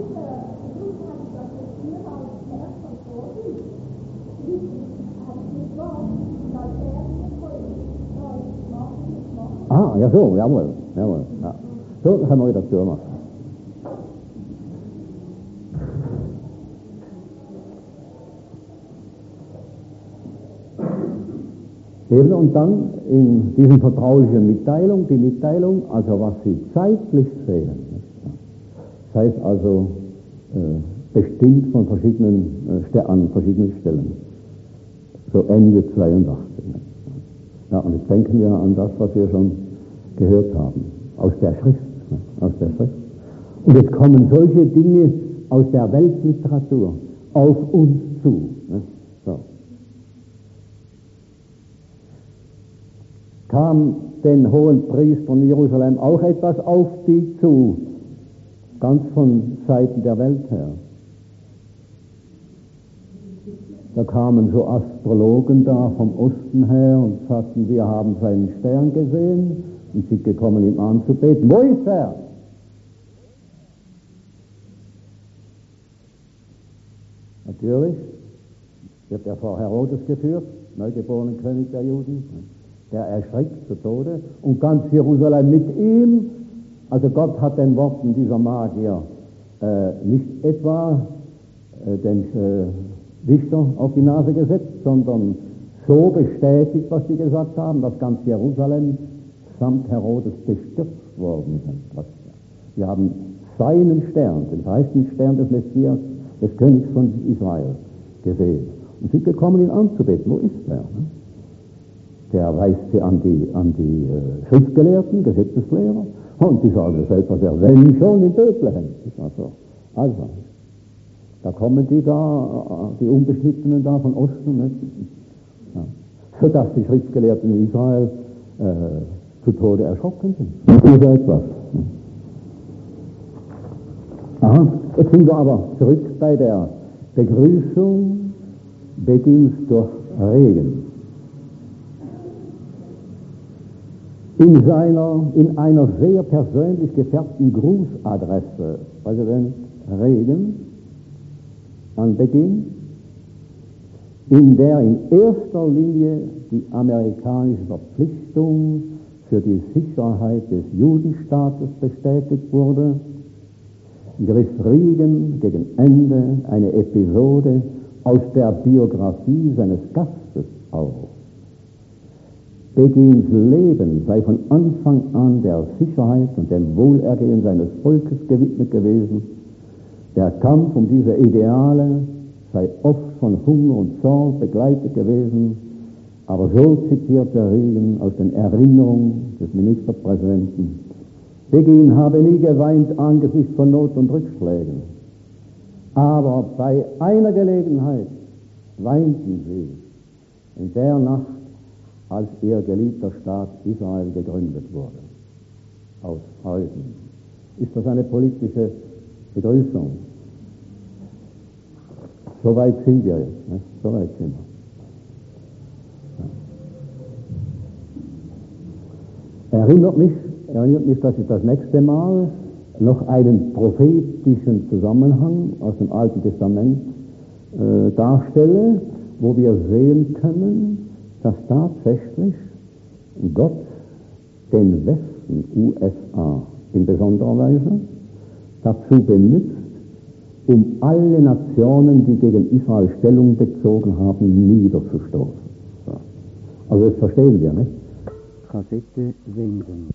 Ah, ja so, jawohl. Ja. So, das haben wir wieder zu machen. Eben, und dann in diesen vertraulichen Mitteilung, die Mitteilung, also was Sie zeitlich sehen, heißt also bestimmt von an verschiedenen Stellen. So Ende 82. Ja, und jetzt denken wir an das, was wir schon gehört haben, aus der Schrift. Aus der Schrift. Und jetzt kommen solche Dinge aus der Weltliteratur auf uns zu. So. Kam den hohen Priestern in Jerusalem auch etwas auf die zu, ganz von Seiten der Welt her. Da kamen so Astrologen da vom Osten her und sagten, wir haben seinen Stern gesehen und sind gekommen, ihm anzubeten. Wo ist er? Natürlich wird er vor Herodes geführt, neugeborenen König der Juden. Der erschrickt zu Tode und ganz Jerusalem mit ihm. Also Gott hat den Worten dieser Magier nicht etwa den Dichter auf die Nase gesetzt, sondern so bestätigt, was sie gesagt haben, dass ganz Jerusalem samt Herodes bestürzt worden sind. Wir haben seinen Stern, den verheißenen Stern des Messias, des Königs von Israel, gesehen und sind gekommen, ihn anzubeten. Wo ist er? Der weist sie an die Schriftgelehrten, Gesetzeslehrer, und die sagen selbst, dass er wenn schon in Bethlehem ist. Also, da kommen die Unbeschnittenen da von Osten, nicht? Ja. Sodass die Schriftgelehrten in Israel zu Tode erschrocken sind. Oder etwas. Aha, jetzt sind wir aber zurück bei der Begrüßung Begins durch Regen. In einer sehr persönlich gefärbten Grußadresse, Präsident Reagan, an Beginn, in der in erster Linie die amerikanische Verpflichtung für die Sicherheit des Judenstaates bestätigt wurde, griff Reagan gegen Ende eine Episode aus der Biografie seines Gastes auf. Begins Leben sei von Anfang an der Sicherheit und dem Wohlergehen seines Volkes gewidmet gewesen. Der Kampf um diese Ideale sei oft von Hunger und Zorn begleitet gewesen, aber so zitierte Reagan aus den Erinnerungen des Ministerpräsidenten: Begin habe nie geweint angesichts von Not und Rückschlägen, aber bei einer Gelegenheit weinten sie, in der Nacht, als ihr geliebter Staat Israel gegründet wurde. Aus Freuden. Ist das eine politische Begrüßung? So weit sind wir jetzt. Ne? So weit sind wir. Erinnert mich, dass ich das nächste Mal noch einen prophetischen Zusammenhang aus dem Alten Testament darstelle, wo wir sehen können, dass tatsächlich Gott den Westen USA in besonderer Weise dazu benutzt, um alle Nationen, die gegen Israel Stellung bezogen haben, niederzustoßen. So. Also das verstehen wir, nicht? Kassette senden.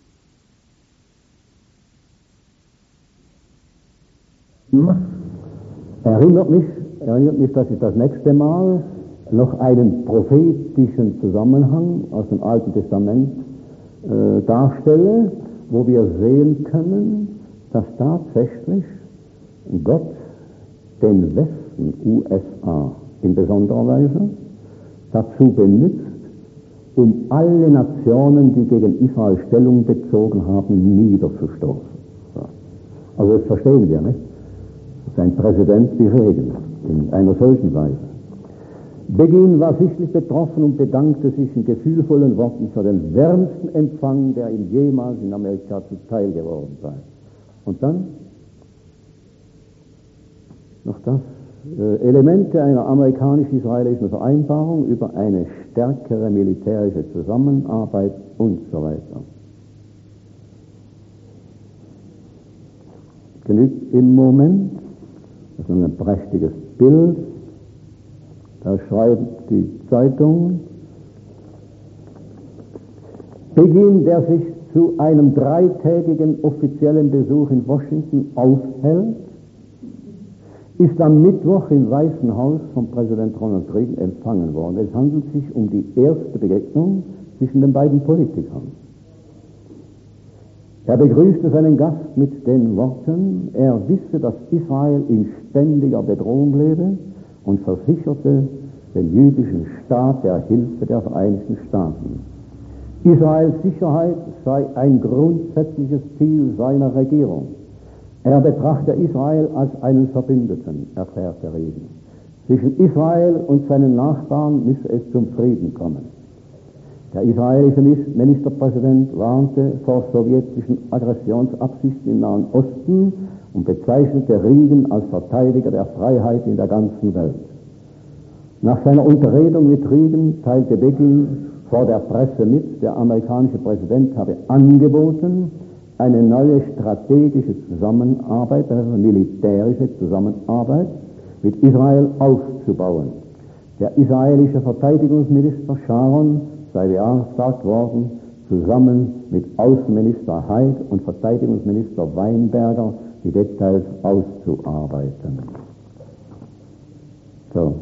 Erinnert mich, dass ich das nächste Mal noch einen prophetischen Zusammenhang aus dem Alten Testament darstelle, wo wir sehen können, dass tatsächlich Gott den Westen USA in besonderer Weise dazu benutzt, um alle Nationen, die gegen Israel Stellung bezogen haben, niederzustoßen. So. Also das verstehen wir, nicht? Sein Präsident wie Reagan in einer solchen Weise. Begin war sichtlich betroffen und bedankte sich in gefühlvollen Worten für den wärmsten Empfang, der ihm jemals in Amerika zuteil geworden sei. Und dann noch das Elemente einer amerikanisch-israelischen Vereinbarung über eine stärkere militärische Zusammenarbeit und so weiter. Genügt im Moment, das ist ein prächtiges Bild. Da schreibt die Zeitung: Begin, der sich zu einem 3-tägigen offiziellen Besuch in Washington aufhält, ist am Mittwoch im Weißen Haus von Präsident Ronald Reagan empfangen worden. Es handelt sich um die erste Begegnung zwischen den beiden Politikern. Er begrüßte seinen Gast mit den Worten, er wisse, dass Israel in ständiger Bedrohung lebe und versicherte den jüdischen Staat der Hilfe der Vereinigten Staaten. Israels Sicherheit sei ein grundsätzliches Ziel seiner Regierung. Er betrachte Israel als einen Verbündeten, erklärte Reagan. Zwischen Israel und seinen Nachbarn müsse es zum Frieden kommen. Der israelische Ministerpräsident warnte vor sowjetischen Aggressionsabsichten im Nahen Osten und bezeichnete Reagan als Verteidiger der Freiheit in der ganzen Welt. Nach seiner Unterredung mit Reagan teilte Begin vor der Presse mit, der amerikanische Präsident habe angeboten, eine neue strategische Zusammenarbeit, also militärische Zusammenarbeit mit Israel aufzubauen. Der israelische Verteidigungsminister Sharon sei beauftragt worden, zusammen mit Außenminister Haig und Verteidigungsminister Weinberger die Details auszuarbeiten. So.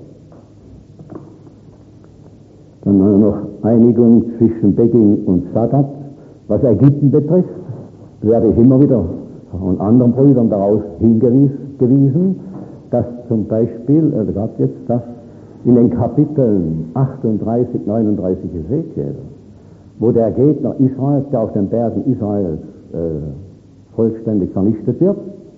Dann noch Einigung zwischen Begin und Sadat. Was Ägypten betrifft, werde ich immer wieder von anderen Brüdern daraus hingewiesen, dass zum Beispiel, gerade jetzt das in den Kapiteln 38, 39 Ezekiel, wo der Gegner Israels, der auf den Bergen Israels vollständig vernichtet wird,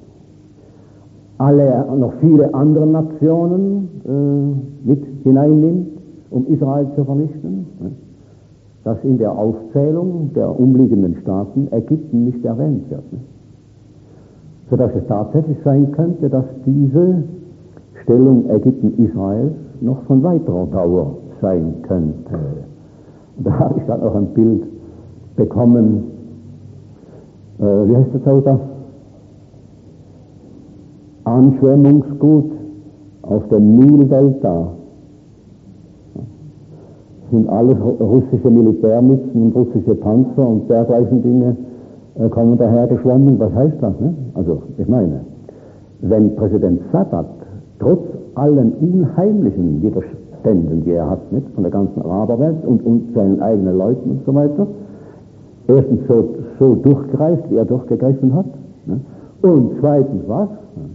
noch viele andere Nationen mit hineinnimmt, um Israel zu vernichten, dass in der Aufzählung der umliegenden Staaten Ägypten nicht erwähnt wird. Sodass es tatsächlich sein könnte, dass diese Stellung Ägypten-Israels noch von weiterer Dauer sein könnte. Und da habe ich dann auch ein Bild bekommen, wie heißt das Auto? Anschwemmungsgut auf dem Nildelta. Sind alles russische Militärmützen und russische Panzer und dergleichen Dinge kommen daher geschwommen. Was heißt das? Ne? Also, ich meine, wenn Präsident Sadat trotz allen unheimlichen Widerständen, die er hat, nicht, von der ganzen Araberwelt und seinen eigenen Leuten und so weiter, erstens so durchgreift, wie er durchgegriffen hat, ne? Und zweitens was?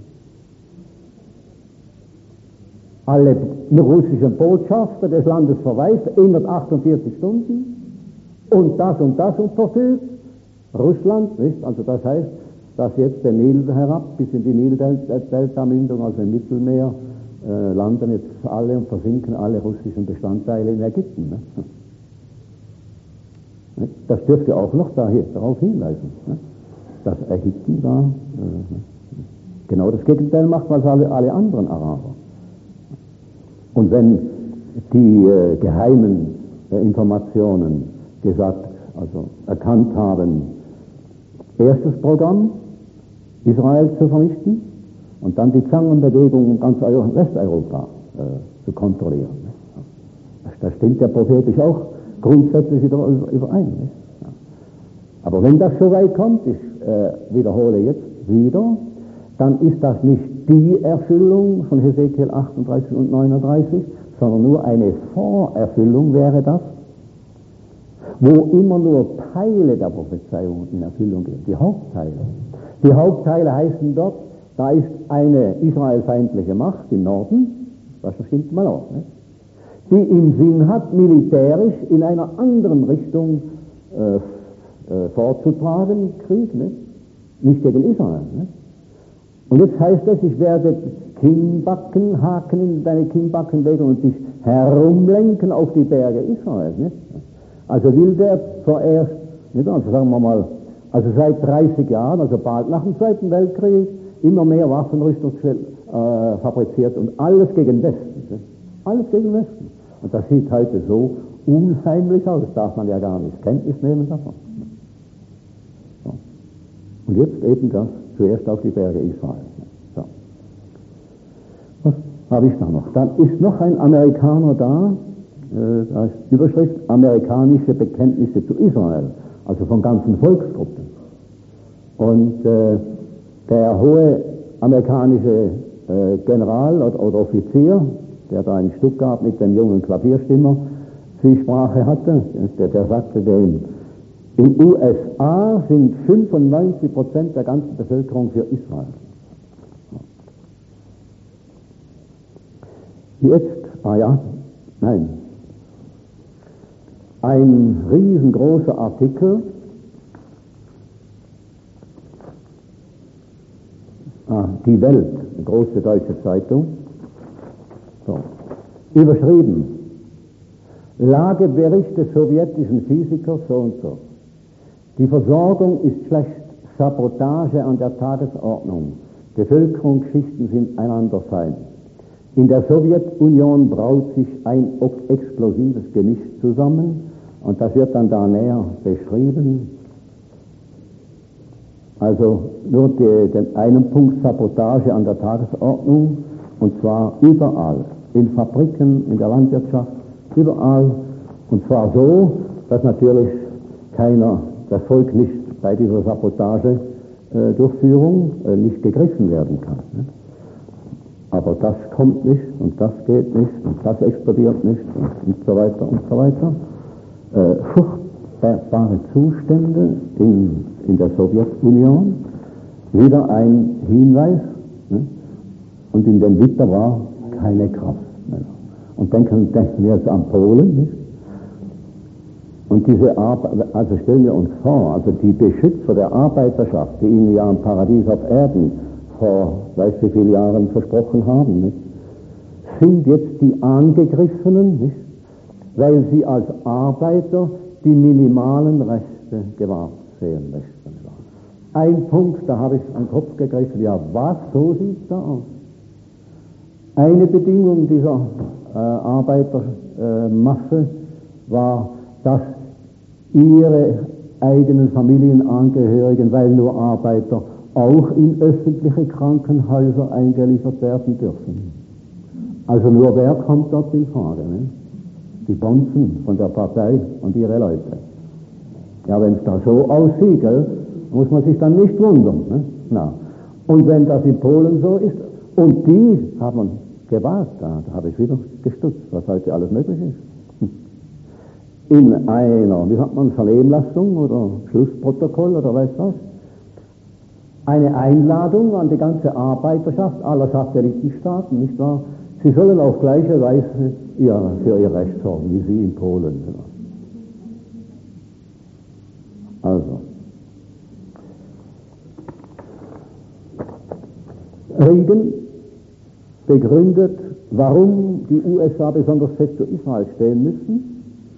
Alle russischen Botschafter des Landes verweist, 148 Stunden und das und verfügt Russland, nicht? Also das heißt, dass jetzt der Nil herab bis in die Nildelta-Mündung, also im Mittelmeer, landen jetzt alle und versinken alle russischen Bestandteile in Ägypten. Ne? Das dürfte auch noch darauf hinweisen, ne? Dass Ägypten da genau das Gegenteil macht, als alle anderen Araber. Und wenn die geheimen Informationen erkannt haben, erstes Programm, Israel zu vernichten und dann die Zangenbewegung in ganz Westeuropa zu kontrollieren. Da stimmt der prophetisch auch grundsätzlich wieder überein. Ja. Aber wenn das so weit kommt, ich wiederhole jetzt wieder, dann ist das nicht die Erfüllung von Hesekiel 38 und 39, sondern nur eine Vorerfüllung wäre das, wo immer nur Teile der Prophezeiung in Erfüllung gehen, die Hauptteile. Die Hauptteile heißen dort, da ist eine israelfeindliche Macht im Norden, das stimmt mal auch, ne? Die im Sinn hat, militärisch in einer anderen Richtung vorzutragen, Krieg, ne? Nicht gegen Israel. Ne? Und jetzt heißt es, ich werde Haken in deine Kinnbacken legen und dich herumlenken auf die Berge Israel. Ne? Also will der zuerst, nicht? Also sagen wir mal, also seit 30 Jahren, also bald nach dem Zweiten Weltkrieg, immer mehr Waffenrüstung fabriziert und alles gegen Westen. Ne? Alles gegen Westen. Und das sieht heute so unheimlich aus, darf man ja gar nicht Kenntnis nehmen davon. So. Und jetzt eben das zuerst auf die Berge Israel. So. Was habe ich da noch? Dann ist noch ein Amerikaner da, da ist Überschrift, amerikanische Bekenntnisse zu Israel. also von ganzen Volksgruppen. Und der hohe amerikanische General oder Offizier, der da in Stuttgart mit dem jungen Klavierstimmer Zwiesprache hatte, der sagte dem, in USA sind 95% der ganzen Bevölkerung für Israel. Ein riesengroßer Artikel, die Welt, eine große deutsche Zeitung, so, überschrieben, Lagebericht des sowjetischen Physikers so und so. Die Versorgung ist schlecht, Sabotage an der Tagesordnung, Bevölkerungsschichten sind einander Feind. In der Sowjetunion braut sich ein explosives Gemisch zusammen und das wird dann da näher beschrieben. Also nur den einen Punkt Sabotage an der Tagesordnung und zwar überall, in Fabriken, in der Landwirtschaft, überall und zwar so, dass natürlich das Volk nicht bei dieser Sabotage-Durchführung nicht gegriffen werden kann. Ne? Aber das kommt nicht und das geht nicht und das explodiert nicht und so weiter und so weiter. Furchtbare Zustände in der Sowjetunion, wieder ein Hinweis, ne? Und in dem Witter war keine Kraft mehr. Und denken wir jetzt an Polen, nicht? Und diese Arbeit, also stellen wir uns vor, also die Beschützer der Arbeiterschaft, die ihnen ja ein Paradies auf Erden vor weiß wie vielen Jahren versprochen haben, nicht? Sind jetzt die Angegriffenen, nicht? Weil sie als Arbeiter die minimalen Rechte gewahrt sehen möchten. Ein Punkt, da habe ich an den Kopf gegriffen, ja was, so sieht es da aus. Eine Bedingung dieser Arbeitermasse war, dass ihre eigenen Familienangehörigen, weil nur Arbeiter, auch in öffentliche Krankenhäuser eingeliefert werden dürfen. Also nur wer kommt dort in Frage? Ne? Die Bonzen von der Partei und ihre Leute. Ja, wenn es da so aussieht, muss man sich dann nicht wundern. Ne? Na. Und wenn das in Polen so ist, und die haben gewagt, da habe ich wieder gestutzt, was heute alles möglich ist. In einer, wie sagt man, Vernehmlassung oder Schlussprotokoll oder weiß was, eine Einladung an die ganze Arbeiterschaft aller Satellitenstaaten, nicht wahr? Sie sollen auf gleiche Weise für ihr Recht sorgen, wie sie in Polen. Also, Reagan begründet, warum die USA besonders fest zu Israel stehen müssen.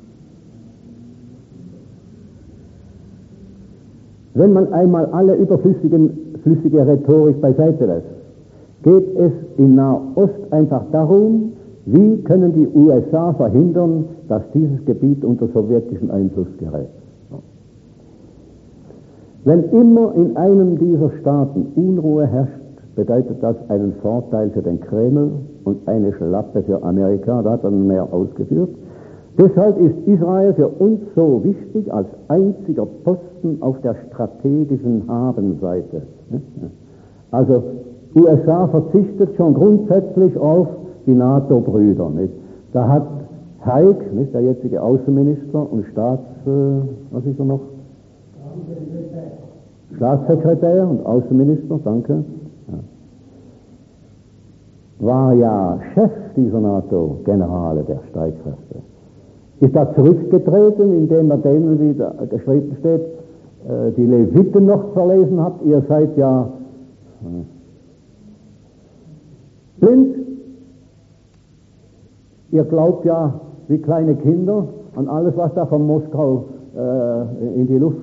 Wenn man einmal alle flüssige Rhetorik beiseite lässt, geht es in Nahost einfach darum, wie können die USA verhindern, dass dieses Gebiet unter sowjetischen Einfluss gerät. Wenn immer in einem dieser Staaten Unruhe herrscht, bedeutet das einen Vorteil für den Kreml und eine Schlappe für Amerika, da hat er mehr ausgeführt. Deshalb ist Israel für uns so wichtig als einziger Posten auf der strategischen Habenseite. Also USA verzichtet schon grundsätzlich auf die NATO-Brüder. Da hat Haig, der jetzige Außenminister und was ist er noch? Staatssekretär und Außenminister, danke. War ja Chef dieser NATO-Generale der Streitkräfte. Ist da zurückgetreten, indem er denen, wie da geschrieben steht, die Leviten noch verlesen hat, ihr seid ja blind, ihr glaubt ja wie kleine Kinder an alles, was da von Moskau in die Luft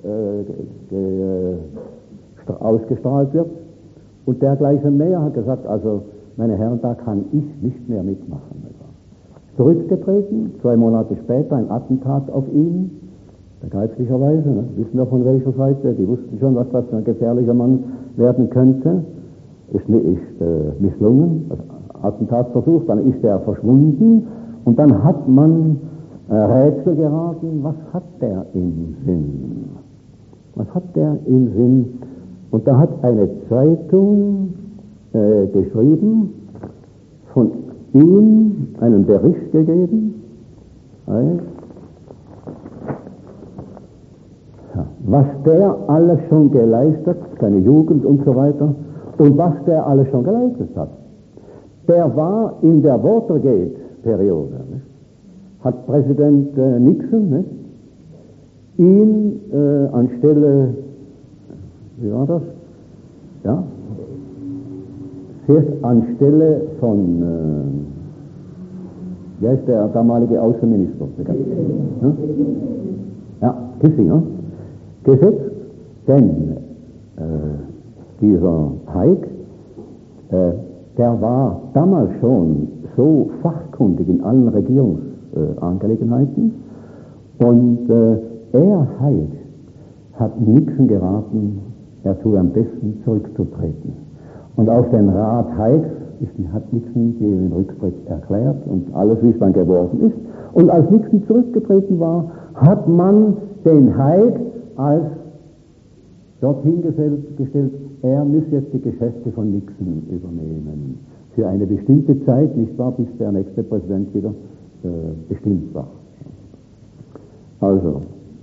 ausgestrahlt wird und dergleichen mehr, hat gesagt, also meine Herren, da kann ich nicht mehr mitmachen. Zurückgetreten, 2 Monate später ein Attentat auf ihn, begreiflicherweise, ne? Wissen wir von welcher Seite, die wussten schon, was das für ein gefährlicher Mann werden könnte, ist misslungen, das Attentatsversuch, dann ist er verschwunden und dann hat man Rätsel geraten, was hat der im Sinn? Was hat der im Sinn? Und da hat eine Zeitung geschrieben, von ihm einen Bericht gegeben, was der alles schon geleistet, seine Jugend und so weiter, und was der alles schon geleistet hat. Der war in der Watergate-Periode, hat Präsident Nixon ihn anstelle, wie war das? Ja, zuerst anstelle von, wer ist der damalige Außenminister? Ja, Kissinger, gesetzt, denn dieser Haig, der war damals schon so fachkundig in allen Regierungsangelegenheiten und er, Haig, hat Nixon geraten, er tue am besten zurückzutreten. Und auf den Rat Haigs hat Nixon den Rücktritt erklärt und alles, wie es dann geworden ist. Und als Nixon zurückgetreten war, hat man den Haig als dorthin gestellt, er müsse jetzt die Geschäfte von Nixon übernehmen. Für eine bestimmte Zeit, nicht wahr, bis der nächste Präsident wieder bestimmt war. Also,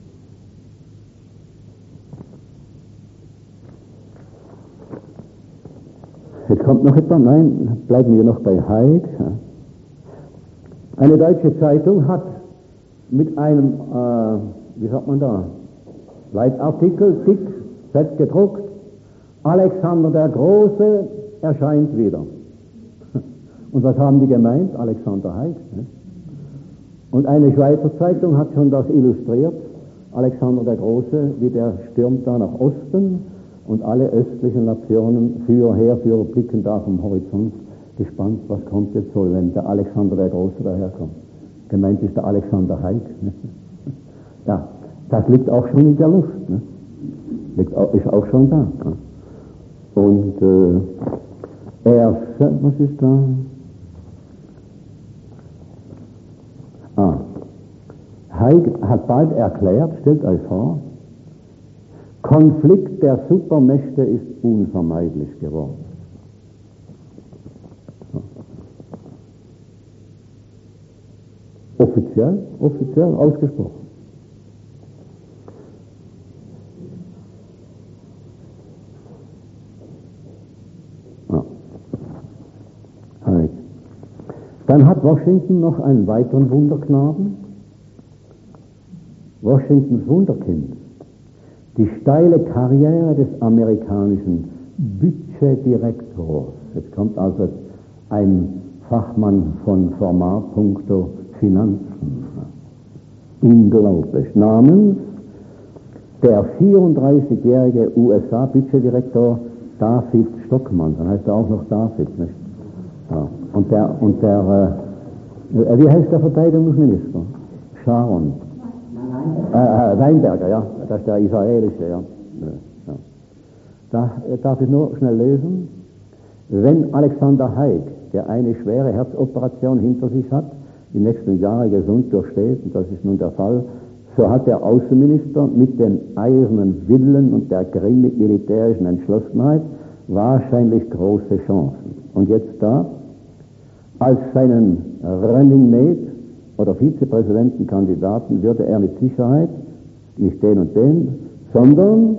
jetzt kommt noch etwas, nein, bleiben wir noch bei Haig. Eine deutsche Zeitung hat mit einem, wie sagt man da, Leitartikel, dick, fett gedruckt, Alexander der Große erscheint wieder. Und was haben die gemeint? Alexander Haig. Und eine Schweizer Zeitung hat schon das illustriert, Alexander der Große, wie der stürmt da nach Osten und alle östlichen Nationen, Heerführer blicken da vom Horizont, gespannt, was kommt jetzt wohl, wenn der Alexander der Große daherkommt. Gemeint ist der Alexander Haig. Ja, das liegt auch schon in der Luft. Ist auch schon da. Und was ist da? Haig hat bald erklärt, stellt euch vor, Konflikt der Supermächte ist unvermeidlich geworden. Offiziell ausgesprochen. Dann hat Washington noch einen weiteren Wunderknaben, Washingtons Wunderkind, die steile Karriere des amerikanischen Budgetdirektors. Jetzt kommt also ein Fachmann von Format puncto Finanzen. Unglaublich. Namens der 34-jährige USA-Budgetdirektor David Stockmann. Dann heißt er auch noch David, nicht? Ja. Und der wie heißt der Verteidigungsminister? Sharon. Weinberger, ja. Das ist der israelische, ja. Ja. Da darf ich nur schnell lesen. Wenn Alexander Haig, der eine schwere Herzoperation hinter sich hat, die nächsten Jahre gesund durchsteht, und das ist nun der Fall, so hat der Außenminister mit dem eisernen Willen und der geringen militärischen Entschlossenheit wahrscheinlich große Chancen. Und jetzt da, als seinen Running Mate oder Vizepräsidentenkandidaten würde er mit Sicherheit nicht den und den, sondern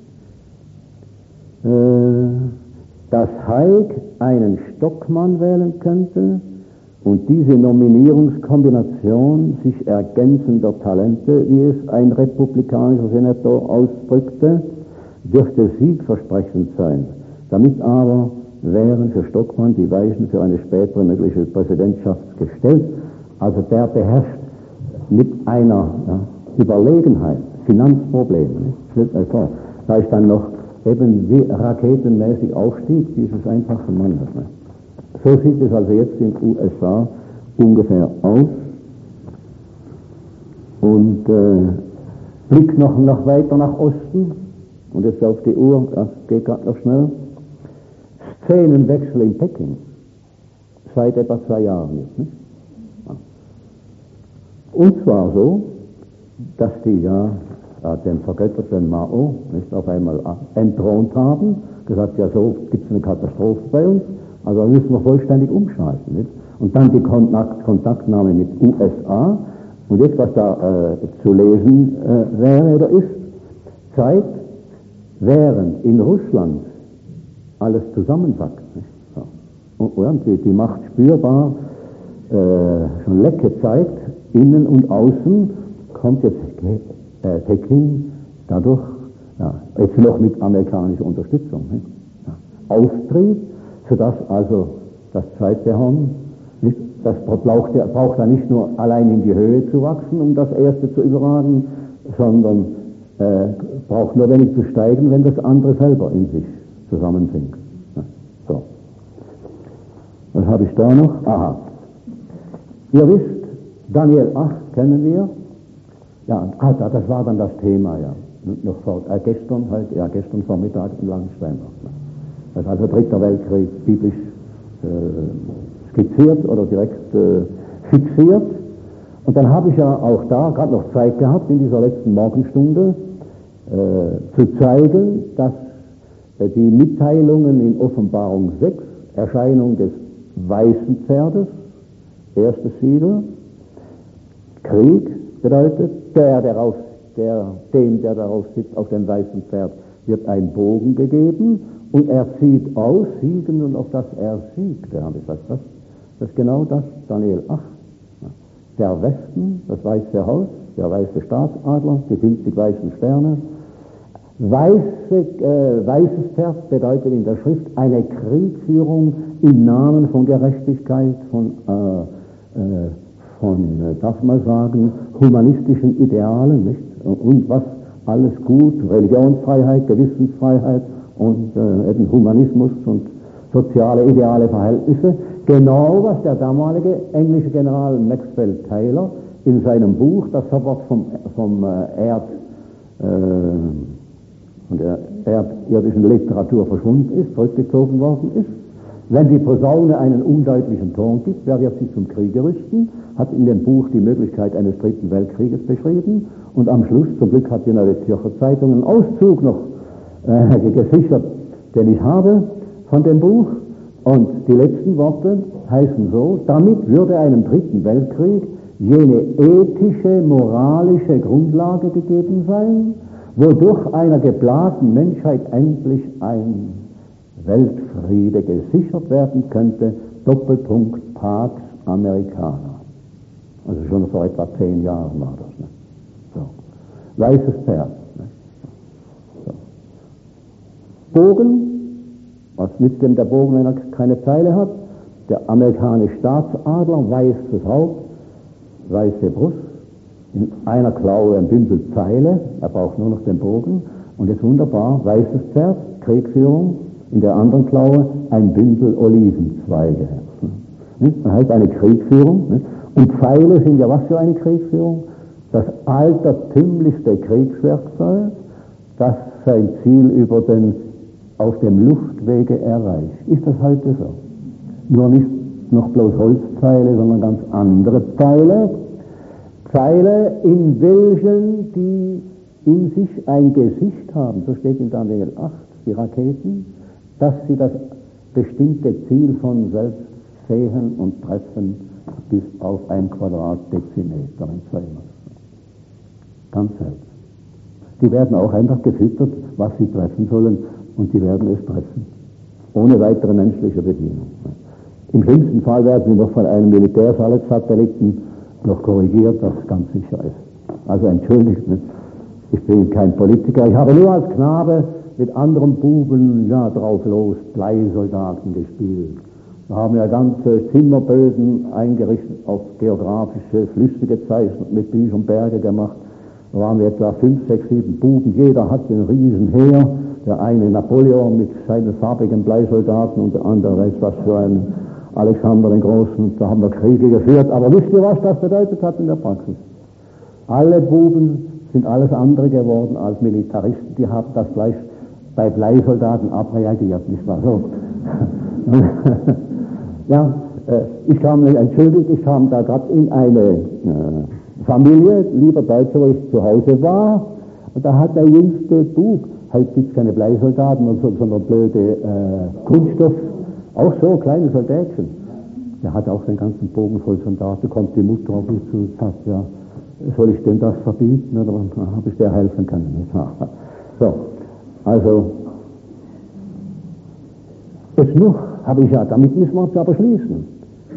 dass Haig einen Stockmann wählen könnte und diese Nominierungskombination sich ergänzender Talente, wie es ein republikanischer Senator ausdrückte, dürfte siegversprechend sein. Damit aber wären für Stockmann die Weichen für eine spätere mögliche Präsidentschaft gestellt. Also der beherrscht mit einer Überlegenheit Finanzprobleme. Stellt euch vor, da ist dann noch eben wie raketenmäßig Aufstieg dieses einfachen Mannes. So sieht es also jetzt in den USA ungefähr aus. Und Blick noch weiter nach Osten und jetzt auf die Uhr, das geht gerade noch schnell. Szenenwechsel in Peking seit etwa 2 Jahren jetzt. Nicht? Und zwar so, dass die den vergötterten Mao nicht auf einmal entthront haben, gesagt, ja so gibt es eine Katastrophe bei uns, also müssen wir vollständig umschalten. Nicht? Und dann die Kontaktnahme mit USA. Und jetzt, was da zu lesen wäre oder ist, zeigt, während in Russland alles zusammensackt, nicht? So. Und die Macht spürbar schon Lecke zeigt, innen und außen, kommt jetzt Peking dadurch, jetzt noch mit amerikanischer Unterstützung, nicht? Auftrieb, sodass also das zweite Horn, nicht, das braucht ja nicht nur allein in die Höhe zu wachsen, um das erste zu überragen, sondern braucht nur wenig zu steigen, wenn das andere selber in sich zusammensinkt. So. Was habe ich da noch? Aha. Ihr wisst, Daniel 8 kennen wir. Ja, das war dann das Thema, ja. Noch gestern Vormittag in Langstein. Das ist also Dritter Weltkrieg biblisch skizziert oder direkt fixiert. Und dann habe ich ja auch da gerade noch Zeit gehabt, in dieser letzten Morgenstunde zu zeigen, dass die Mitteilungen in Offenbarung 6, Erscheinung des weißen Pferdes, erstes Siegel, Krieg bedeutet, dem, der darauf sitzt, auf dem weißen Pferd, wird ein Bogen gegeben und er zieht aus, siegend und auf das er siegt. Ja, das ist genau das, Daniel 8. Der Westen, das weiße Haus, der weiße Staatsadler, die 50 weißen Sterne. Weißes Pferd bedeutet in der Schrift eine Kriegführung im Namen von Gerechtigkeit, darf man sagen, humanistischen Idealen, nicht? Und was alles gut, Religionsfreiheit, Gewissensfreiheit und eben Humanismus und soziale, ideale Verhältnisse. Genau was der damalige englische General Maxwell Taylor in seinem Buch, das sofort von der erdirdischen Literatur verschwunden ist, zurückgezogen worden ist. Wenn die Posaune einen undeutlichen Ton gibt, wer wird sich zum Kriege rüsten, hat in dem Buch die Möglichkeit eines dritten Weltkrieges beschrieben und am Schluss, zum Glück hat die Neue Zürcher Zeitung einen Auszug noch gesichert, den ich habe von dem Buch. Und die letzten Worte heißen so: Damit würde einem dritten Weltkrieg jene ethische, moralische Grundlage gegeben sein, wodurch einer geplagten Menschheit endlich ein Weltfriede gesichert werden könnte. Doppelpunkt Pax Americana. Also schon vor etwa 10 Jahren war das. Ne? So. Weißes Pferd. Ne? So. Bogen. Was nützt dem der Bogen, wenn er keine Pfeile hat? Der amerikanische Staatsadler, weißes Haupt, weiße Brust, in einer Klaue ein Bündel Pfeile, er braucht nur noch den Bogen, und jetzt wunderbar, weißes Pferd, Kriegführung, in der anderen Klaue ein Bündel Olivenzweige. Das heißt eine Kriegführung. Und Pfeile sind ja was für eine Kriegführung? Das altertümlichste Kriegswerkzeug, das sein Ziel auf dem Luftwege erreicht. Ist das heute so? Nur nicht noch bloß Holzpfeile, sondern ganz andere Pfeile. Pfeile, in welchen die in sich ein Gesicht haben, so steht in Daniel 8, die Raketen, dass sie das bestimmte Ziel von selbst sehen und treffen bis auf 1 Quadratdezimeter in 2 Massen. Ganz selbst. Die werden auch einfach gefüttert, was sie treffen sollen, und sie werden es treffen. Ohne weitere menschliche Bedienung. Im schlimmsten Fall werden sie noch von einem Militärsatelliten noch korrigiert, das ganz sicher ist. Also entschuldigt, ich bin kein Politiker. Ich habe nur als Knabe mit anderen Buben drauf los Bleisoldaten gespielt. Wir haben ja ganze Zimmerböden eingerichtet, auf geografische Flüsse gezeichnet, mit Büchern Berge gemacht. Da waren wir etwa 5, 6, 7 Buben. Jeder hat ein Riesenheer. Der eine Napoleon mit seinen farbigen Bleisoldaten und der andere weiß was für einen Alexander den Großen. Da haben wir Kriege geführt. Aber wisst ihr, was das bedeutet hat in der Praxis? Alle Buben sind alles andere geworden als Militaristen. Die haben das gleich bei Bleisoldaten abreagiert, nicht wahr so? Ja, ich kam da gerade in eine Familie, lieber Deutscher, wo ich zu Hause war, Und da hat der jüngste Bub, halt gibt es keine Bleisoldaten, sondern blöde Kunststoff, auch so kleine Soldatchen. Der hat auch den ganzen Bogen voll Soldaten, kommt die Mutter auf mich zu und sagt, ja, soll ich denn das verbieten, oder habe ich der helfen können? So, also, jetzt noch habe ich ja, damit müssen wir uns aber schließen.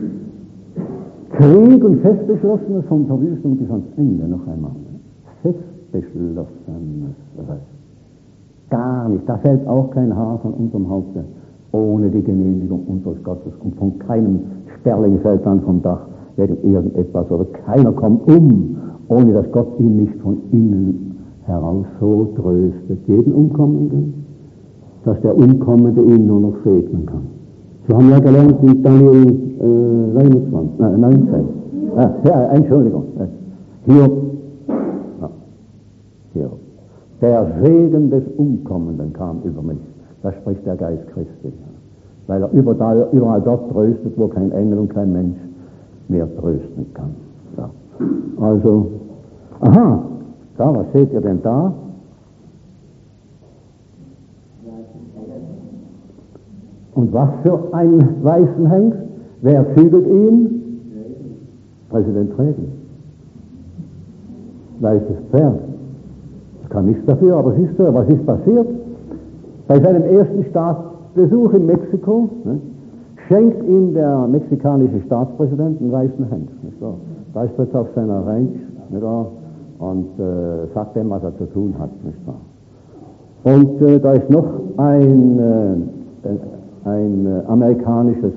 Krieg und festbeschlossenes von Verwüstung bis ans Ende noch einmal. Festbeschlossenes Recht. Gar nicht, da fällt auch kein Haar von unserem Haupte ohne die Genehmigung unseres Gottes und von keinem Sperling fällt dann vom Dach wegen irgendetwas oder keiner kommt ohne dass Gott ihn nicht von innen heraus so tröstet. Jeden Umkommenden, dass der Umkommende ihn nur noch segnen kann. Sie haben ja gelernt in Daniel 19. Entschuldigung. Hier. Der Segen des Umkommenden kam über mich. Das spricht der Geist Christi. Weil er überall dort tröstet, wo kein Engel und kein Mensch mehr trösten kann. Ja. Also, aha, da, was seht ihr denn da? Und was für einen weißen Hengst? Wer zügelt ihn? Präsident Reagan. Weißes Pferd. Das kann nichts dafür, aber siehst du, was ist passiert? Bei seinem ersten Staatsbesuch in Mexiko schenkt ihm der mexikanische Staatspräsident einen weißen Hengst. Nicht wahr? Da ist er auf seiner Ranch nicht wahr? Und sagt dem, was er zu tun hat. Nicht wahr? Und da ist noch ein amerikanisches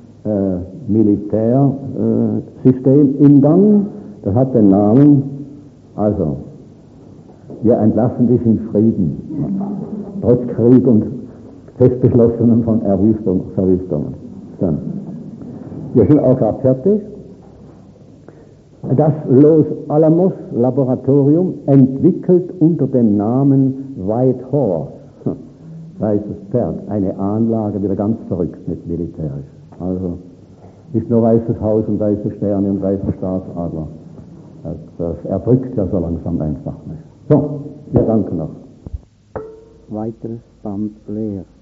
Militärsystem im Gang. Das hat den Namen, also, wir entlassen dich in Frieden, trotz Krieg und festbeschlossenen von Verwüstungen. Dann. Wir sind auch gerade fertig. Das Los Alamos Laboratorium entwickelt unter dem Namen White Horse, weißes Pferd, eine Anlage wieder ganz verrückt mit militärisch. Also nicht nur weißes Haus und weiße Sterne und weiße Staatsadler. Das erdrückt ja so langsam einfach nicht. So, wir danken noch. Weiteres Band leer.